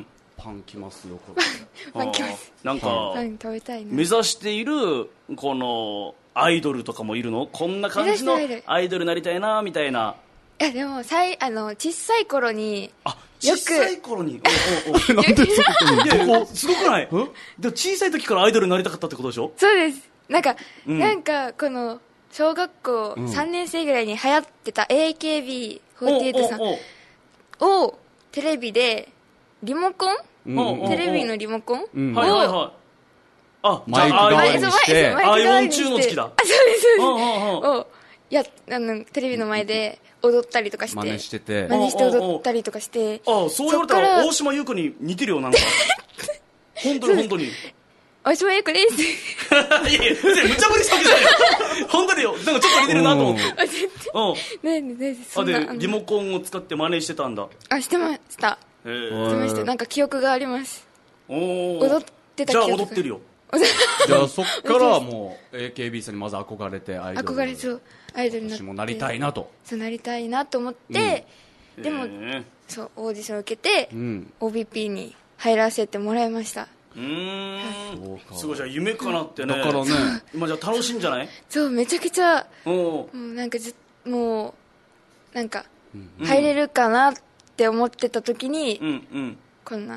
パン来ますよ、これ。 パン来ます。 なんか、 パン食べたいね。 目指している、この、アイドルとかもいるの？こんな感じのアイドルになりたいな、みたいな。 いや、でも、さい、あの、小さい頃に、 あ、小さい頃におおおなんでそこにすごくない？でも小さい時からアイドルになりたかったってことでしょ？ そうです。なんか、うん、なんか、この、小学校さんねん生ぐらいに流行ってた エーケービーフォーティーエイト さんをテレビでリモコン、うん、テレビのリモコン、うん、を、はいはいはい、 あ、マイク代わりにして、 あ、よん中の月だ。 あ、そうですそうです。をや、あのテレビの前で踊ったりとかして、 真似してて、 真似して踊ったりとかして、 あ、そう言われたら大島優子に似てるよ、なんか。本当に本当に。 大島優子です。 いやいや、別に無茶ぶりしたわけじゃないよ。本当によ。なんかちょっと似てるなと思って。 うん。ねえねえ、 あ、で、リモコンを使って真似してたんだ。 あ、してました。へえ。してました。なんか記憶があります。 おー。 踊ってた記憶。 じゃあ踊ってるよ。 じゃあそっからはもう エーケービー さんにまず憧れてアイドル。 憧れそう。アイドルになって。 私もなりたいなと。 そう、なりたいなと思って、でも、そう、オーディションを受けて、オービーピー に入らせてもらいました。 うーん、すごい、じゃあ夢かなってね。 だからね、 今じゃあ楽しいんじゃない？ そう、めちゃくちゃ、もうなんかずもうなんか入れるかなって思ってた時に、うんうん、こんな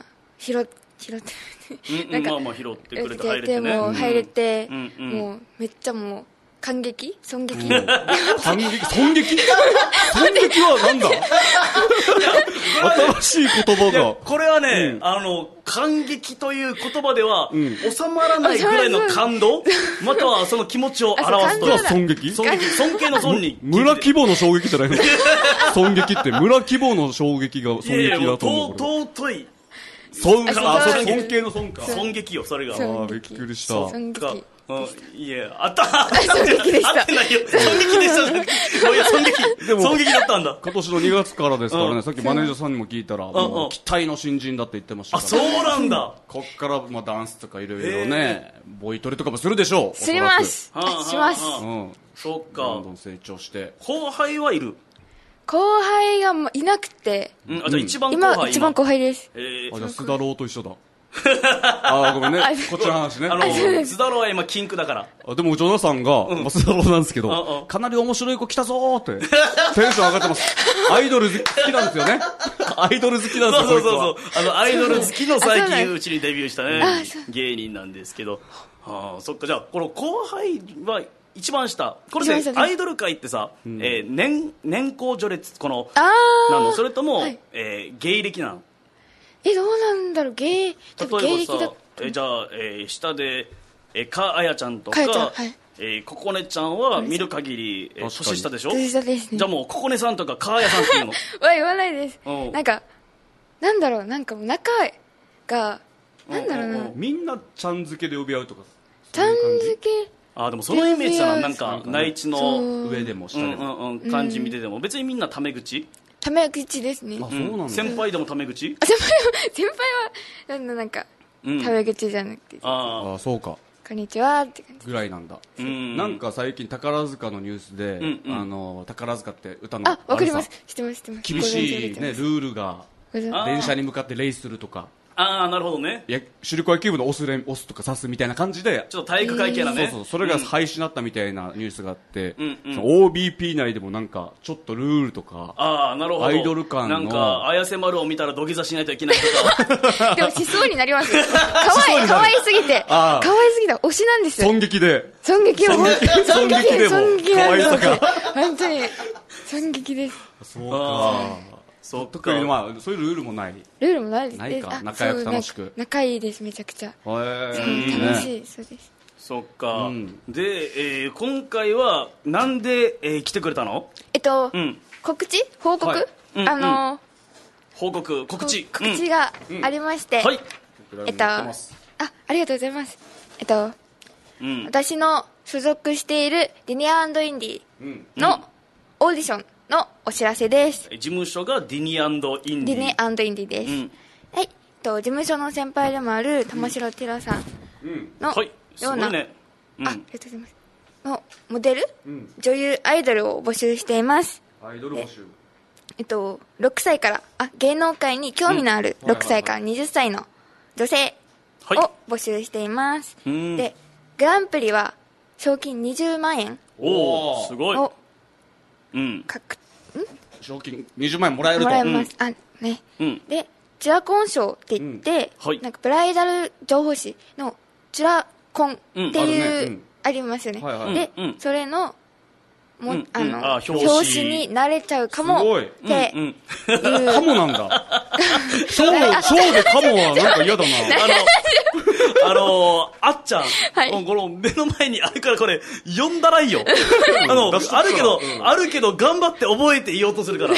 拾って拾ってなんかまあまあ拾ってくれて入れてね、 もう入れて、うんうん、もうめっちゃもう感激損撃、うん、 感激損撃損撃はなんだ新しい言葉がこれはね、うん、あの感激という言葉では、うん、収まらないぐらいの感動またはその気持ちを表すとは損撃損撃尊敬の損に村規模の衝撃じゃないの損撃って村規模の衝撃が損撃だと思う。 尊い尊敬の尊か損撃よそれが。 あびっくりした。 損撃うん、いや、あったあってないよ。損撃でした。いや、損撃。でも、損撃だったんだ。 今年のにがつからですからね、うん、さっきマネージャーさんにも聞いたら、もう期待の新人だって言ってましたから。 あ、そうなんだ。 こっから、まあ、ダンスとかいろいろね、ボイトレとかもするでしょう。 すります。します。 うん。そっか。 どんどん成長して。 後輩はいる？ 後輩がもういなくて。 うん、あ、じゃあ一番後輩。 今、一番後輩です。 えー、あ、じゃあ、須田郎と一緒だ。あごめんねこっちの話ね。 あの須田郎は今禁句だから。 あでもジョナサンが、うんまあ、須田郎なんですけど、うんうん、かなり面白い子来たぞーってテンション上がってます。アイドル好きなんですよね。アイドル好きなんですよ。 そうそうそうあのアイドル好きの最近うちにデビューしたね芸人なんですけど、はあ、そっか。じゃあこの後輩は一番下これでアイドル界ってさ、うんえー、年年功序列このなのそれとも、はいえー、芸歴なの？ えどうなんだろう芸多分芸歴だえじゃあ、えー、下で、えー、かあやちゃんとかか、はいえー、ここねちゃんは見る限り、えー、年下でしょ。 年下ですね。 じゃあもうここねさんとかかあやさんっていうのは言わないです。なんかなんだろうなんか仲がなんだろうなみんなちゃん付けで呼び合うとかちゃん付けあでもそのイメージだな。なんか内地の上でも下でも、 うんうんうん、感じ見てても別にみんなタメ口タメ口ですね。 あ、そうなんだ。 先輩でもタメ口？ 先輩は先輩はなんなんか、うん、タメ口じゃなくて。 ああ、そうか。 こんにちはって感じ。 ぐらいなんだ。うん、なんか最近宝塚のニュースで、うんうん、あの宝塚って歌のあ、わかります。知ってます知ってます。 厳しいねルールが電車に向かってレイするとか。 ああなるほどね。 いやシルク野球部の押す押すとか刺すみたいな感じでちょっと体育会系なね、 そうそうそれが廃止になったみたいなニュースがあって、うんうん、オービーピー 内でもなんかちょっっとルールとかああなるほどアイドル感のなんか綾瀬丸を見たら土下座しないといけないとかでもしそうになりますよ。かわいいかわいすぎてかわいすぎて推しなんですよ。 損撃で損撃を損撃でもかわいさが本当に損撃です。 そうかそう特にまあそういうルールもないルールもないです。 ないか仲良く楽しく仲いいですめちゃくちゃ。へえ楽しいそうです。 そっか、うん、で、えー、今回はなんで、えー、来てくれたの？ えっと、うん、告知報告、はいうん、あのーうん、 報告告知告知がありまして、うん、 はいえっとあありがとうございます。えっと、うん、私の所属しているディニア&インディのオーディションのお知らせです。 事務所がディニア&インディディニア&インディです、うん、はい、と事務所の先輩でもある玉城テラさんのような、うんはいすごいねうん、あ, ありがとうございますのモデル、うん、女優アイドルを募集しています。 アイドル募集えっとろくさいからあ芸能界に興味のあるろくさいからはたちの女性を募集しています、はい、でグランプリは賞金にじゅうまんえんおおすごいをうんかくん賞金にじゅうまんえんもらえるともらえます、うん、あね、うん、でチュラコン賞って言って、うんはい、なんかブライダル情報誌のチュラコンっていう、うん あ, ねうん、ありますよね、はいはい、で、うん、それのも、うん、あの、うん、あ表, 紙表紙になれちゃうかもっていう、 うんうん、かもなんだ賞でかもはなんか嫌だなあのあのあっちゃん、はい、この目の前にあるからこれ読んだらいいよあのあるけど、うん、あるけど頑張って覚えて言おうとするから、うん、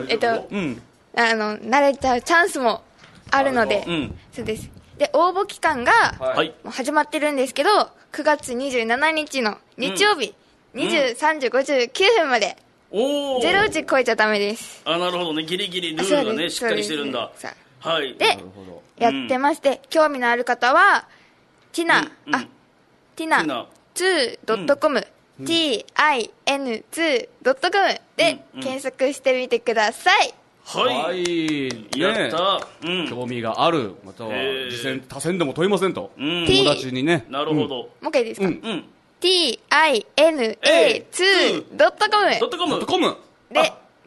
えっと、うん、あの慣れちゃうチャンスもあるので、うん、そうです。で応募期間が、はい、もう始まってるんですけどくがつにじゅうしちにちの日曜日、うん、にじゅうさんじごじゅうきゅうふんまで、うん、ゼロじ超えちゃダメです。 あなるほどねギリギリルールがねしっかりしてるんだ。はいでやってまして、うん、興味のある方はティナ、うん、あティナツードットコム、うん、ティーアイエヌツードットコム で検索してみてください。 はい、 ね、 やった、 うん、興味があるまたは次戦他戦でも問いませんと、うん、友達にねなるほど、うん、 もう一回いいですか、うんうん、ティーアイエヌエーツードットコムドットコムで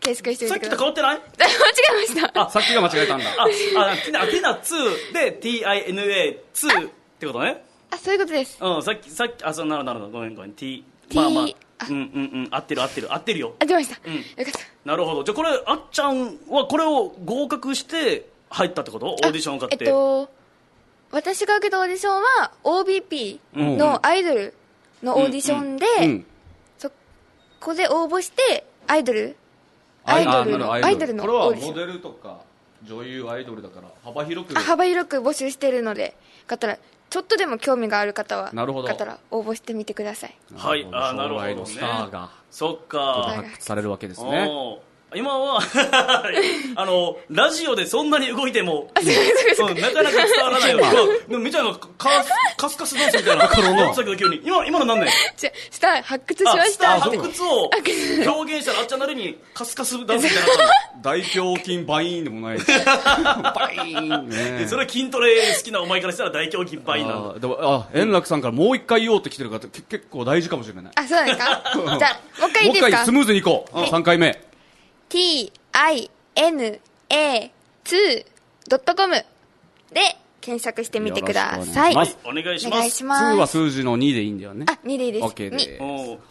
検索してみてください。 さっきと変わってない？ 間違えました。 あ、さっきが間違えたんだ。 あ、あ、ティナ、ティナツーで ティーアイエヌエーツー ってことね。 あ、そういうことです。 うん、さっき、さっき、あ、そう、なるほど、なるほど。ごめん、ごめん。T、まあまあ、うんうんうん、合ってる合ってる、合ってるよ。 合ってました。 うん。よかった。 なるほど。じゃあこれ、あっちゃんはこれを合格して入ったってこと？オーディションを受かって。 えっと、私が受けたオーディションは オービーピー のアイドルのオーディションで、うんうん、そこで応募してアイドルアイドルのアイドルのこれはモデルとか女優アイドルだから幅広く幅広く募集しているので、かったらちょっとでも興味がある方はなるほどかったら応募してみてください。 はい、あ、なるほどね。 スターがそっか発掘されるわけですね。 今はあのラジオでそんなに動いてもうん、なかなか伝わらないよ。でもめちゃなカカスカスダンスみたいなやつだけど急に今今の何ねスター発掘しました。 発掘を表現したらあっちゃんなりにカスカスダンスみたいな大胸筋バイーンでもないバイーンね。 それは筋トレ好きなお前からしたら大胸筋バイーンなんだ。 でもあ円楽さんからもう一回言おうって来てるから結構大事かもしれない。 あ、そうですか。じゃあもう一回いいですか。もう一回スムーズにいこう。さんかいめティーアイエヌエーツードットコム で検索してみてください。 お願いします。 ツーは数字のにでいいんだよね。 あ、にでいいです。 OK です。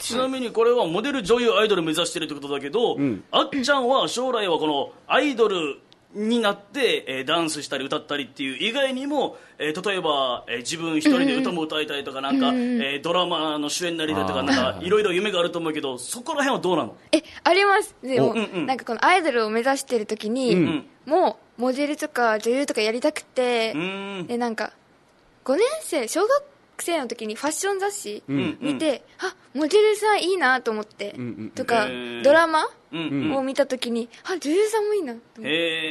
ちなみにこれはモデル女優アイドル目指してるってことだけど、うん、あっちゃんは将来はこのアイドルになって、えー、ダンスしたり歌ったりっていう以外にも、えー、例えば、えー、自分一人で歌も歌いたいとか、なんか、うん、えー、ドラマの主演になりたいとか、なんかいろいろ夢があると思うけど、そこら辺はどうなの？ え、あります。でも、うんうん、なんかこのアイドルを目指してる時に、うん、もうモデルとか女優とかやりたくて、うん、でなんかごねん生小学生の時にファッション雑誌見て、うんうん、あ、モデルさんいいなと思って、うんうん、とかドラマを見た時に、あ、女優さんもいいなと思って、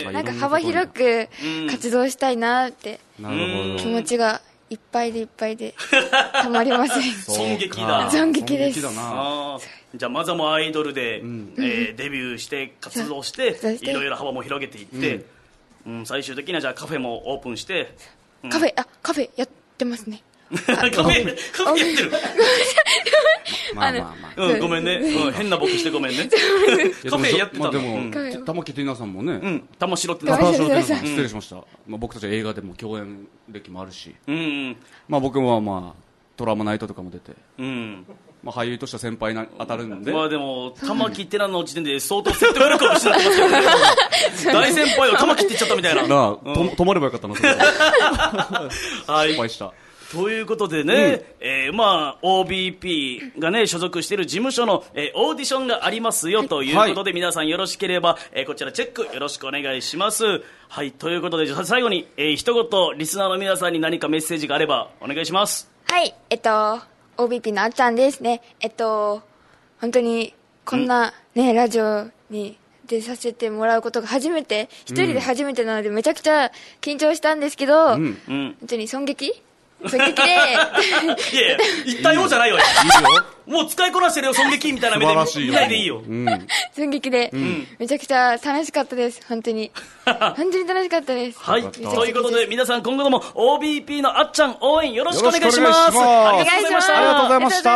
なんか幅広く活動したいなって気持ちがいっぱいでいっぱいでたまりません。 尊激だ。 尊激です。 じゃあまずはもうアイドルで、うんえー、デビューして活動していろいろ幅も広げていって、うんうん、最終的にはじゃあカフェもオープンして、 うん、カフェあカフェやってますね。 カフェ、カフェやってる。まあまあまあ。うん、ごめんね。うん、変なボケしてごめんね。カフェやってたの。 でも、玉木ティナさんもね。 うん、玉城ティナさん。玉城ティナさん、失礼しました。まあ僕たち映画でも共演歴もあるし。うん。まあ僕はまあ、ドラマナイトとかも出て。うん。まあ俳優としては先輩に当たるんで。 まあでも、玉木ティナの時点で相当説得力を失ってますけど、大先輩を玉木って言っちゃったみたいな。 なあ、止まればよかったな、それ。はい。失敗した。 ということでね、うんえーまあ、オービーピー が、ね、所属している事務所の、えー、オーディションがありますよということで、はい、皆さんよろしければ、えー、こちらチェックよろしくお願いします。はい、ということで最後に、えー、一言リスナーの皆さんに何かメッセージがあればお願いします。 はい、えっと オービーピー のあっちゃんですね。えっと本当にこんな、ね、ラジオに出させてもらうことが初めて、一人で初めてなのでめちゃくちゃ緊張したんですけど、うん、本当に尊激尊激でいやいや言ったようじゃないよ。いいよもう使いこなしてるよ、尊激みたいな目で見ないでいいよ。うん、 尊激で、うん、めちゃくちゃ楽しかったです。本当に本当に楽しかったです。 はいということで皆さん今後とも オービーピー のあっちゃん応援よろしくお願いします。 お願いします。 ありがとうございました。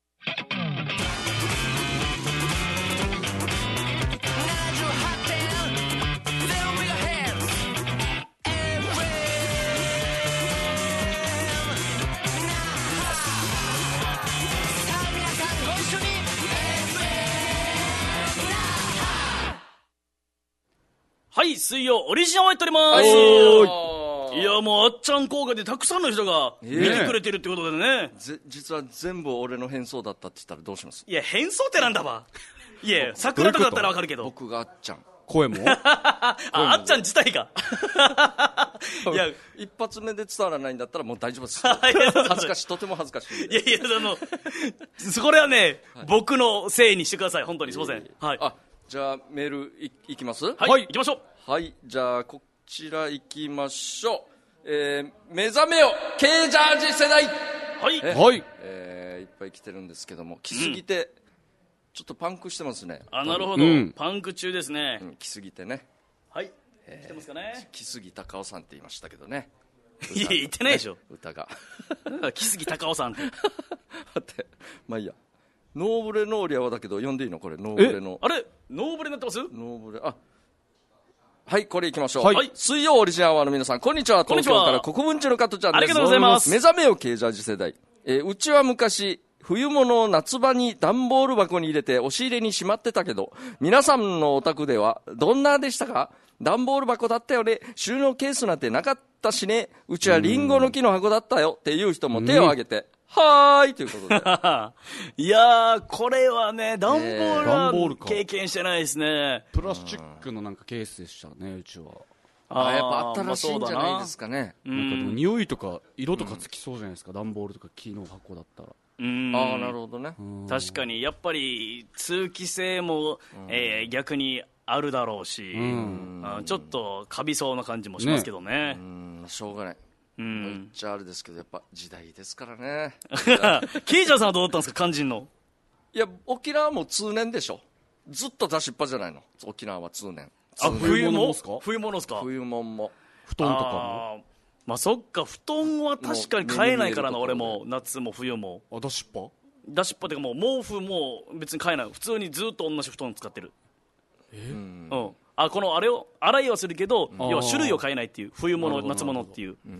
はい、水曜オリジナルをやっております。いや、もうあっちゃん効果でたくさんの人が見てくれてるってことでね、 えー、実は全部俺の変装だったって言ったらどうします？ いや、変装ってなんだわ。いや、桜とかだったらわかるけど。 僕があっちゃん。 声もあ, あっちゃん自体がいや、一発目で伝わらないんだったらもう大丈夫です。恥ずかしい、とても恥ずかしい。 いやいや、あのこれはね、はい、僕のせいにしてください。本当にすいません。はい。 あ、じゃあメール い, いきます。 はい、はい、行きましょう。はい、じゃあこちら行きましょう。えー、目覚めよ K ジャージ世代。 はい、 はい、 えー、いっぱい来てるんですけども、来すぎて、うん、ちょっとパンクしてますね。 あ、なるほど、うん、パンク中ですね。 うん、来すぎてね。 はい、えー、来てますかね。 来すぎ高尾さんって言いましたけどね。 いや、言ってないでしょ、 歌が来すぎ高尾さんって待って、まあいいや。 ノーブレノーリアはだけど読んでいいのこれノーブレのあれノーブレになってます？ノーブレあはいこれいきましょう、はい、水曜オリジンアワーの皆さんこんにちは。東京から国分寺の加トちゃんです。 ありがとうございます。 目覚めよケージャージ世代、えー、うちは昔冬物を夏場に段ボール箱に入れて押し入れにしまってたけど皆さんのお宅ではどんなでしたか？段ボール箱だったよね。収納ケースなんてなかったしね。うちはリンゴの木の箱だったよっていう人も手を挙げて、はーいということでいやーこれはね段ボールは経験してないですね。 プラスチックのなんかケースでしたねうちは。 あやっぱ新しいんじゃないですかね。 まあ、なんかでも匂いとか色とかつきそうじゃないですか、うん、段ボールとか木の箱だったら。 うんああなるほどね。 確かにやっぱり通気性も、えー、逆にあるだろうし、うん、ちょっとカビそうな感じもしますけどね。 うんしょうがない。うん、めっちゃあれですけどやっぱ時代ですからねケイジャーさんはどうだったんですか肝心の。 いや沖縄も通年でしょ。ずっと出しっぱじゃないの沖縄は通年。 あ冬も冬物ですか。 冬物も布団とかも。 まあそっか布団は確かに買えないからな俺も夏も冬も。 あ出しっぱ出しっぱっていうかもう毛布も別に買えない。普通にずっと同じ布団使ってる。 えー、うんうんあこのあれを洗いはするけど、うん、要は種類を変えないっていう冬物夏物っていう、うんうん、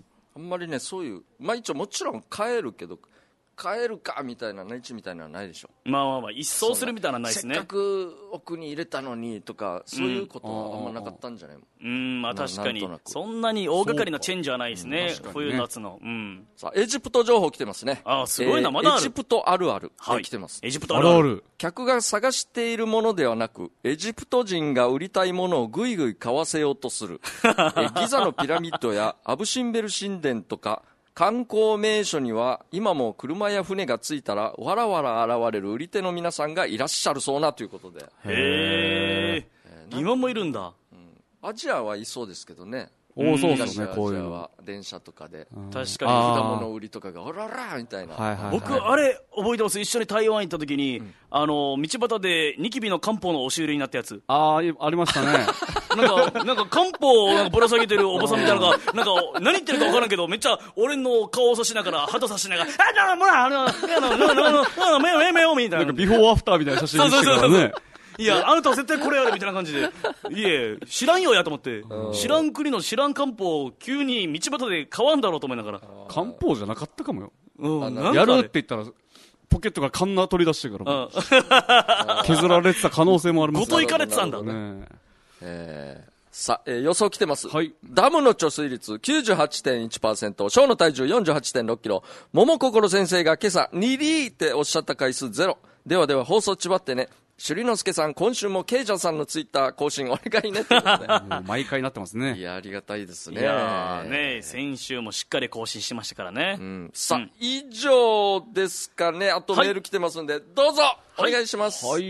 あんまりねそういうまあ一応もちろん変えるけど変えるかみたいな内地みたいなのはないでしょ。 まあまあまあ一掃するみたいなのはないですね。 せっかく奥に入れたのにとかそういうことはあんまなかったんじゃないの。 うんまあ確かにそんなに大掛かりなチェンジはないですね、うん、冬夏の、うん、 さあエジプト情報来てますね。 あすごいな、えー、まだある。 エジプトあるある、はい、来てます。 エジプトあるある。 客が探しているものではなくエジプト人が売りたいものをぐいぐい買わせようとするえギザのピラミッドやアブシンベル神殿とか観光名所には今も車や船が着いたらわらわら現れる売り手の皆さんがいらっしゃるそうなということで。へえ今もいるんだ、 うん、アジアはいそうですけどね。 おそうですねこういうのは電車とかで確かに果物売りとかがおららみたいな、はいはいはい、 僕あれ覚えてます。一緒に台湾行った時に、うん、あの道端でニキビの漢方の押し売りになったやつ。 ああありましたねなんかなんか漢方をなんかぶら下げてるおばさんみたいなのがなんか何言ってるか分からんけどめっちゃ俺の顔を刺しながら肌刺しながらあなもらあのあのめよめよめよみたいななんかビフォーアフターみたいな写真にしてからねいやあなたは絶対これやるみたいな感じでいえ知らんよやと思って知らん国の知らん漢方を急に道端で買わんだろうと思いながら漢方じゃなかったかもよ、 うん、 やるって言ったらポケットからカンナ取り出してから削られてた可能性もあります。 ごといかれてたんだね。 えーさあ、えー、予想来てます、 はい、 ダムの貯水率 きゅうじゅうはちてんいちパーセント 小の体重 よんじゅうはちてんろっキロ桃心先生が今朝にリーっておっしゃった回数ゼロ。ではでは放送ちばってね。朱里之助さん今週もケイジャーさんのツイッター更新お願いねってことでもう毎回なってますね。 いやありがたいですね。 いやね先週もしっかり更新しましたからね、 うん、さあ、うん、以上ですかね。あとメール来てますんで、はい、どうぞお願いします。 はい、はい、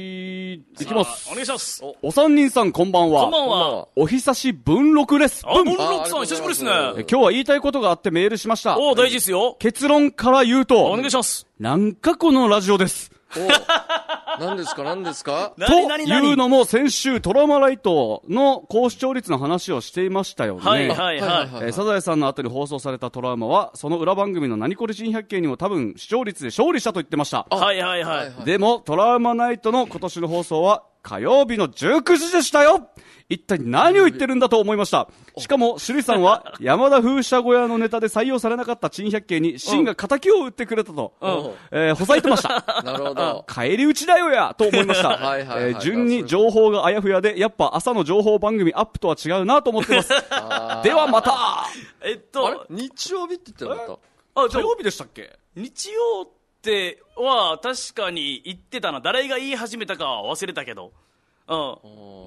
いきます。 お願いします。 お三人さんこんばんは。 こんばんは。 お久し文録です。 あ文録さん久しぶりですね。 今日は言いたいことがあってメールしました。 お大事ですよ。 結論から言うとお願いします。 なんかこのラジオです。 何ですか何ですかというのも先週トラウマライトの高視聴率の話をしていましたよね。 はいはいはい、 えー、サザエさんの後に放送されたトラウマはその裏番組の何これ珍百景にも多分視聴率で勝利したと言ってました。 はいはいはい。 でもトラウマナイトの今年の放送は火曜日のじゅうくじでしたよ。一体何を言ってるんだと思いました。しかも朱里さんは山田風車小屋のネタで採用されなかった珍百景にシンが敵を打ってくれたと、うんえー、ほざいてました。 なるほど。 帰り討ちだよやと思いました。はいはいはい、えー、順に情報があやふやでやっぱ朝の情報番組アップとは違うなと思ってます。ではまた。 えっとあれ日曜日って言ってなかった。あ火曜日でしたっけ。 日曜っては確かに言ってたな。誰が言い始めたかは忘れたけどうん、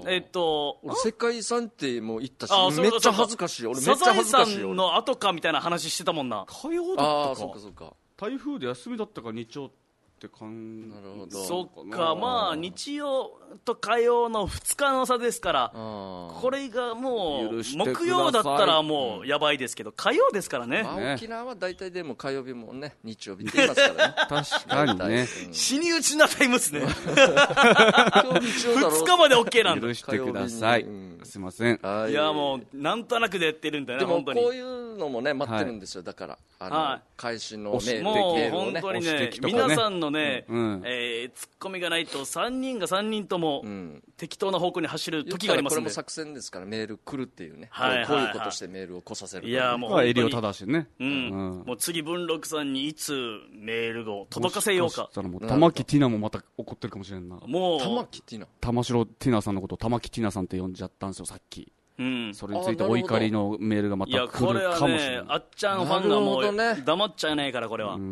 えっと俺世界遺産ってもう行ったしめっちゃ恥ずかしい。俺めっちゃ恥ずかしい。 サザエさんの後かみたいな話してたもんな。 火曜だったか。 あそうかそうか。 台風で休みだったか日曜ってかん。 なるほど。 そっかまあ日曜と火曜のふつかの差ですからこれがもう木曜だったらもうやばいですけど、うん、火曜ですからね、 まあ、沖縄は大体でも火曜日もね日曜日って言いますからね。 確かにね、 うん、死に打ちなタイムですね。今日日曜だろふつかまで OK なんだ。 許してください、うん、すいません。 いやもうなんとなくでやってるんだよね。 でもこういうのもね待ってるんですよ、はい、だからあの、はい、開始のメール、 もう本当にね皆さんのねね、 うん、 えー、ツッコミがないとさんにんがさんにんとも適当な方向に走る時がありますんで、 これも作戦ですから、メール来るっていうね、 はいはいはい、 こういうことしてメールを来させる、 いやもう襟を正しいね、 うんうん、もう次文禄さんにいつメールを届かせようか。 もしかしたらもう玉木ティナもまた怒ってるかもしれんな。 もう玉木ティナ、 玉城ティナさんのことを玉木ティナさんって呼んじゃったんですよ、さっき。 うん、 それについてお怒りのメールがまた来るかもしれない。いやこれはね、 あっちゃんファンがもう黙っちゃいないから、これは。うん、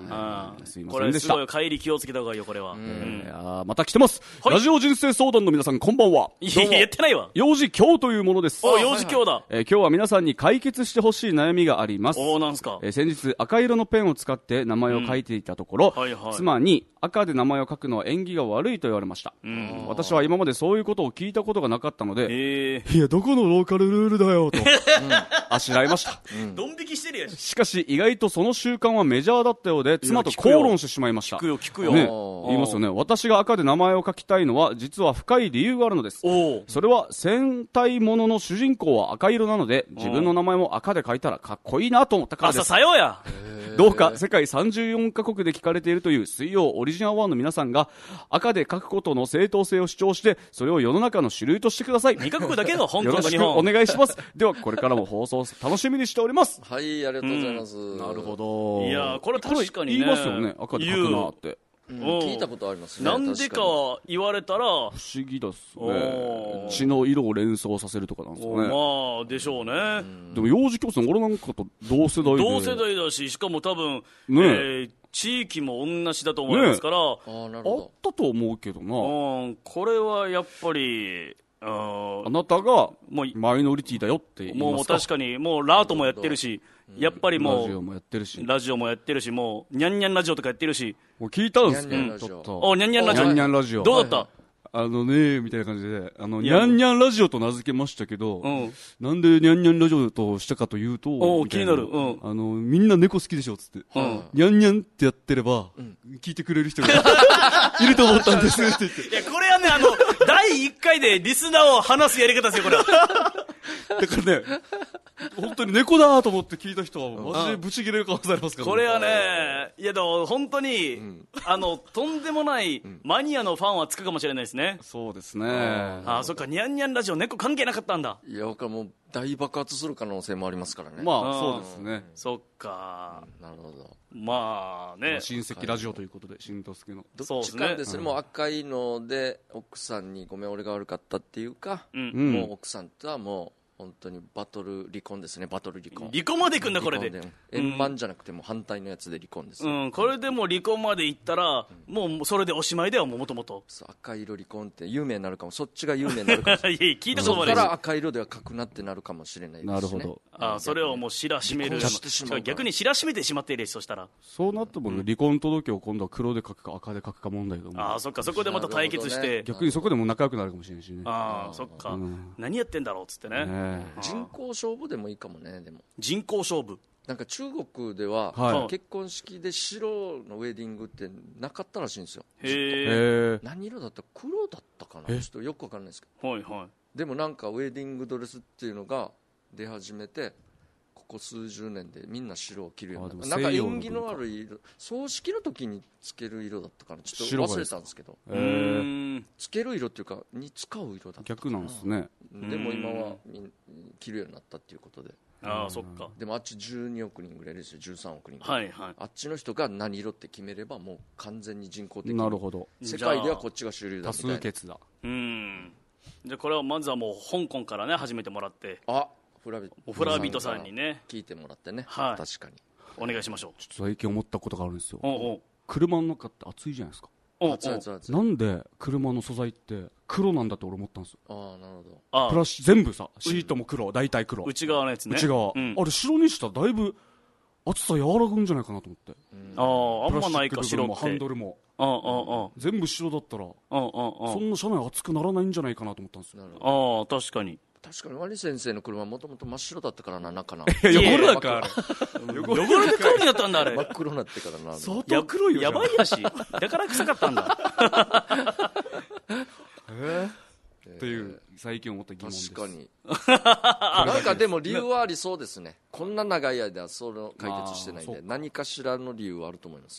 すいまこせんでした。 れすごい帰り気をつけた方がいいよ、これは。うん、 いやまた来てます、はい、ラジオ人生相談の皆さんこんばんは。 いや言ってないわ。 幼児教というものです。 お幼児教だ、 えー、今日は皆さんに解決してほしい悩みがあります。 おなんすか。 えー、先日赤色のペンを使って名前を書いていたところ、うんはいはい、妻に赤で名前を書くのは縁起が悪いと言われました、うん、私は今までそういうことを聞いたことがなかったので、 えー、いやどこのローカルルールだよとあしらいました、 うん、ドン引きしてるやん。 しかし意外とその習慣はメジャーだったようで妻と口論してしまいました。 聞くよ聞くよ、 ね、言いますよね。私が赤で名前を書きたいのは実は深い理由があるのです。それは戦隊ものの主人公は赤色なので自分の名前も赤で書いたらかっこいいなと思ったからです。 朝さようや。 どうか世界さんじゅうよんカ国で聞かれているという水曜オリジナルワンの皆さんが赤で書くことの正当性を主張してそれを世の中の主流としてください。 にカ国だけの香港よろしくお願いします。ではこれからも放送楽しみにしております。 はい、ありがとうございます、うん、 なるほど。 いやこれ確かにね言いますよね、赤で書くなって、 うん、聞いたことありますね。 なんでかは言われたら不思議だっすね。血の色を連想させるとかなんですかね。 まあでしょうね、うん、 でも幼児教室の俺なんかと同世代で同世代だし、しかも多分、ねえー、地域も同じだと思いますから、ね、 あ, なるほどあったと思うけどな、 うん、これはやっぱりあ, あなたがマイノリティだよって言いますか。 もう確かにもうラートもやってるし、やっぱりもうラジオもやってるしラジオもやってるしもうニャンニャンラジオとかやってるし、 もう聞いたんですか、うん、ちょっとおニャンニャンラジオニャンニャンラジオどうだった、はいはい、 あのねみたいな感じであのニャンニャンラジオと名付けましたけど、 うん、 なんでニャンニャンラジオとしたかというとお気になる、うん、 あのみんな猫好きでしょっつって、うん、ニャンニャンってやってれば、うん、聞いてくれる人がいると思ったんですって言っていやこれはねあのだいいっかいでリスナーを話すやり方ですよこれはだからね本当に猫だと思って聞いた人はマジでブチ切れる可能性ありますから、ね、 これはねいやでも本当に、うん、あのとんでもないマニアのファンはつくかもしれないですね。 そうですね。 ああそっかニャンニャンラジオ猫関係なかったんだ。 いや僕はもう大爆発する可能性もありますからね。 まあそうですね、うん、 そっか、 うん、なるほど。 まあね、まあ、 親戚ラジオということで新藤助のどっちかですね、もう赤いので奥さんにごめん俺が悪かったっていうか、 うん、 もう奥さんとはもう本当にバトル離婚ですね。バトル離婚離婚までいくんだこれで。 円満じゃなくても反対のやつで離婚です、ね、 うん、これでもう離婚までいったら、うん、もうそれでおしまいではもうもともと赤色離婚って有名になるかも。そっちが有名になるかもしれないいや聞いたことない。 そっから赤色では書くなってなるかもしれないですね。 なるほど。 あそれをもう知らしめる逆に知らしめてしまっている。そしたらそうなっても、ね、離婚届を今度は黒で書くか赤で書くか問題だもん。 あそっかそこでまた対決して、 ね、逆にそこでも仲良くなるかもしれないしね。 あそっか、うん、何やってんだろうっつってね、 ね人口勝負でもいいかもね。でも人口勝負なんか中国では、はい、結婚式で白のウェディングってなかったらしいんですよ。 へ何色だった黒だったかな、ちょっとよくわかんないですけど、 はいはい、 でもなんかウェディングドレスっていうのが出始めてここ数十年でみんな白を着るようになった。なんか縁起のある色、葬式の時につける色だったかな、ちょっと忘れたんですけど、つける色っていうかに使う色だったかな。 逆なんですね。 でも今は着るようになったっていうことで。 ああそっか。 でもあっちじゅうにおくにんぐらいですよ。じゅうさんおくにんぐらい、はいはい、 あっちの人が何色って決めればもう完全に人工的に。 なるほど。 世界ではこっちが主流だみたいな。 多数決だ。 うんじゃあこれはまずはもう香港からね始めてもらって、 あフラビフラビトさんにね聞いてもらってね、 はい、 確かにお願いしましょう。 ちょっと最近思ったことがあるんですよ。 おうおう車の中って暑いじゃないですか。 おうおう熱々 なんで車の素材って黒なんだって俺思ったんですよ。 ああなるほど。 ああプラス全部さシートも黒、大体黒、 内側のやつね。 内側、 うん、 あれ白にしたらだいぶ暑さ和らぐんじゃないかなと思って、 うん、あああんまないか白ってハンドルもああああ全部白だったらあああそんな車内熱くならないんじゃないかなと思ったんですよ。 ああ確かに確かにワニ先生の車はもともと真っ白だったからな、中な汚れだから汚れて黒になったんだあれ真っ黒になってからな相当黒いよ。 やばいやしだから臭かったんだえー、っていう最近思った疑問です。 確かになんかでも理由はありそうですね。こんな長い間その解決してないんで何かしらの理由はあると思いますよ。 う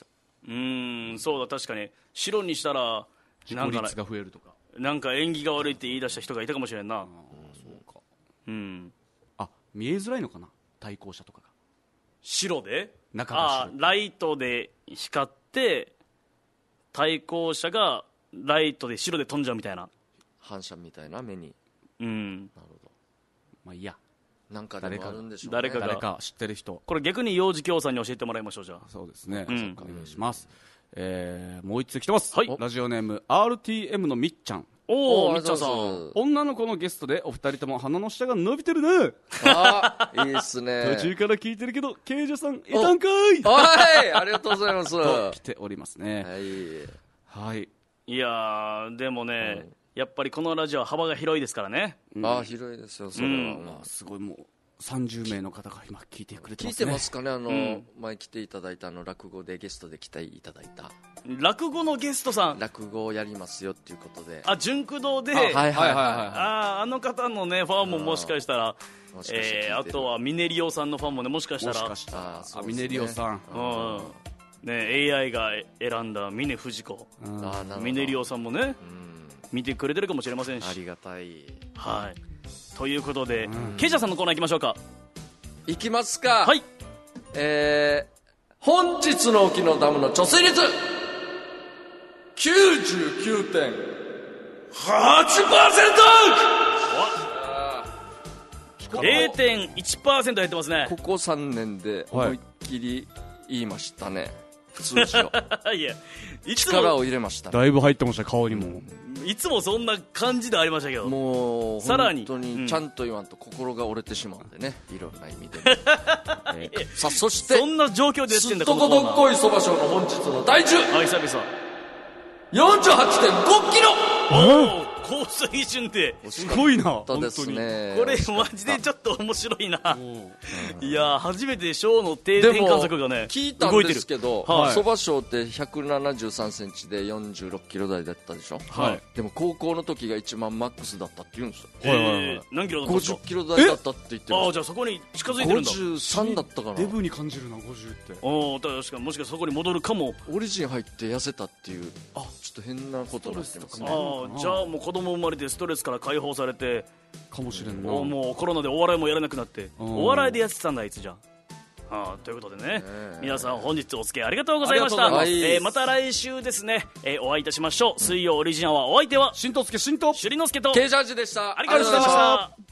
うーん、そうだ、確かに白にしたらなんか率が増えるとか、 なんか縁起が悪いって言い出した人がいたかもしれんな。あ、 そうか。 うん。 あ、見えづらいのかな、対向車とかが。 白で中が白い。あ、ライトで光って対向車がライトで白で飛んじゃうみたいな、 反射みたいな目に。 うん。 なるほど。 まあいいや、 なんかでもあるんでしょうね。 誰かが誰か知ってる人、 これ逆に幼児教さんに教えてもらいましょう。じゃあそうですね、 うん、 お願いします。えー、もう一つ来てます、 はい、 ラジオネーム アールティーエム のみっちゃん。 おお、みっちゃんさん。 女の子のゲストでお二人とも鼻の下が伸びてるね。 あ、いいっすね。 途中から聞いてるけど刑事さんいたんかい。 はい、ありがとうございます。 と来ておりますね。 はい、 はい、 いやーでもね、うん、やっぱりこのラジオは幅が広いですからね。 うん、ああ、広いですよ、それは、うん、 まあ、すごい、もうさんじゅうめいの方が今聞いてくれてますね。 聞いてますかね、あの、うん、前来ていただいたあの落語でゲストで来ていただいた落語のゲストさん、 落語をやりますよっていうことで、 あ、純駆動で、 あ、はいはいはい、 あ、あの方のねファンももしかしたら、あ, えー、あとはミネリオさんのファンもね、もしかしたら、 もしかしたら、あ、ミネリオさん、 うんね、エーアイ が選んだ峰不二子、ミネリオさんもね、うん、見てくれてるかもしれませんし、 ありがたい。 はい、ということで、うん、ケイジャーさんのコーナー行きましょうか。 行きますか。 はい、 えー、本日の沖のダムの貯水率 きゅうじゅうきゅうてんはちパーセントゼロてんいちパーセント 減ってますね。 ここさんねんで思いっきり言いましたね、はい、数字をいや、いつも力を入れましたね。 だいぶ入ってました、顔にも。 いつもそんな感じでありましたけど、 もうさらに本当にちゃんと言わんと心が折れてしまうんでね、うん、いろんな意味で、えー、さあ、そしてそんな状況でやってんだ、 すっとこどっこいそば賞の本日の大中、 あ、久々 よんじゅうはちてんごキロ。 おお、高水準で、 すごいな、 本当ですね。 これマジでちょっと面白いな。いや、初めて賞の定点観測がね、 聞いたんですけど、そば賞ってひゃくななじゅうさんセンチでよんじゅうろっキロ台だったでしょ、はい、でも高校の時が一番マックスだったって言うんですよ。 はいはいはい、何キロだったんですか。 ごじゅっキロ台だったって言ってました。 あ、じゃあそこに近づいてるんだ。 ごじゅうさんだったかな。 デブに感じるな、ごじゅうって。 ああ、確かに、もしかしたらそこに戻るかも。 オリジン入って痩せたっていう、あ、ちょっと変なことになってますね。 ああ、じゃあもう子供生まれてストレスから解放されてかもしれんな。 もうコロナでお笑いもやらなくなってお笑いでやってたんだ、あいつじゃん。ああ、ということでね、皆さん本日お付き合いありがとうございました。えー、また来週ですね、えー、お会いいたしましょう。水曜オリジナルはお相手は新藤助、新藤朱里之助とケイジャージでした。 ありがとうございました。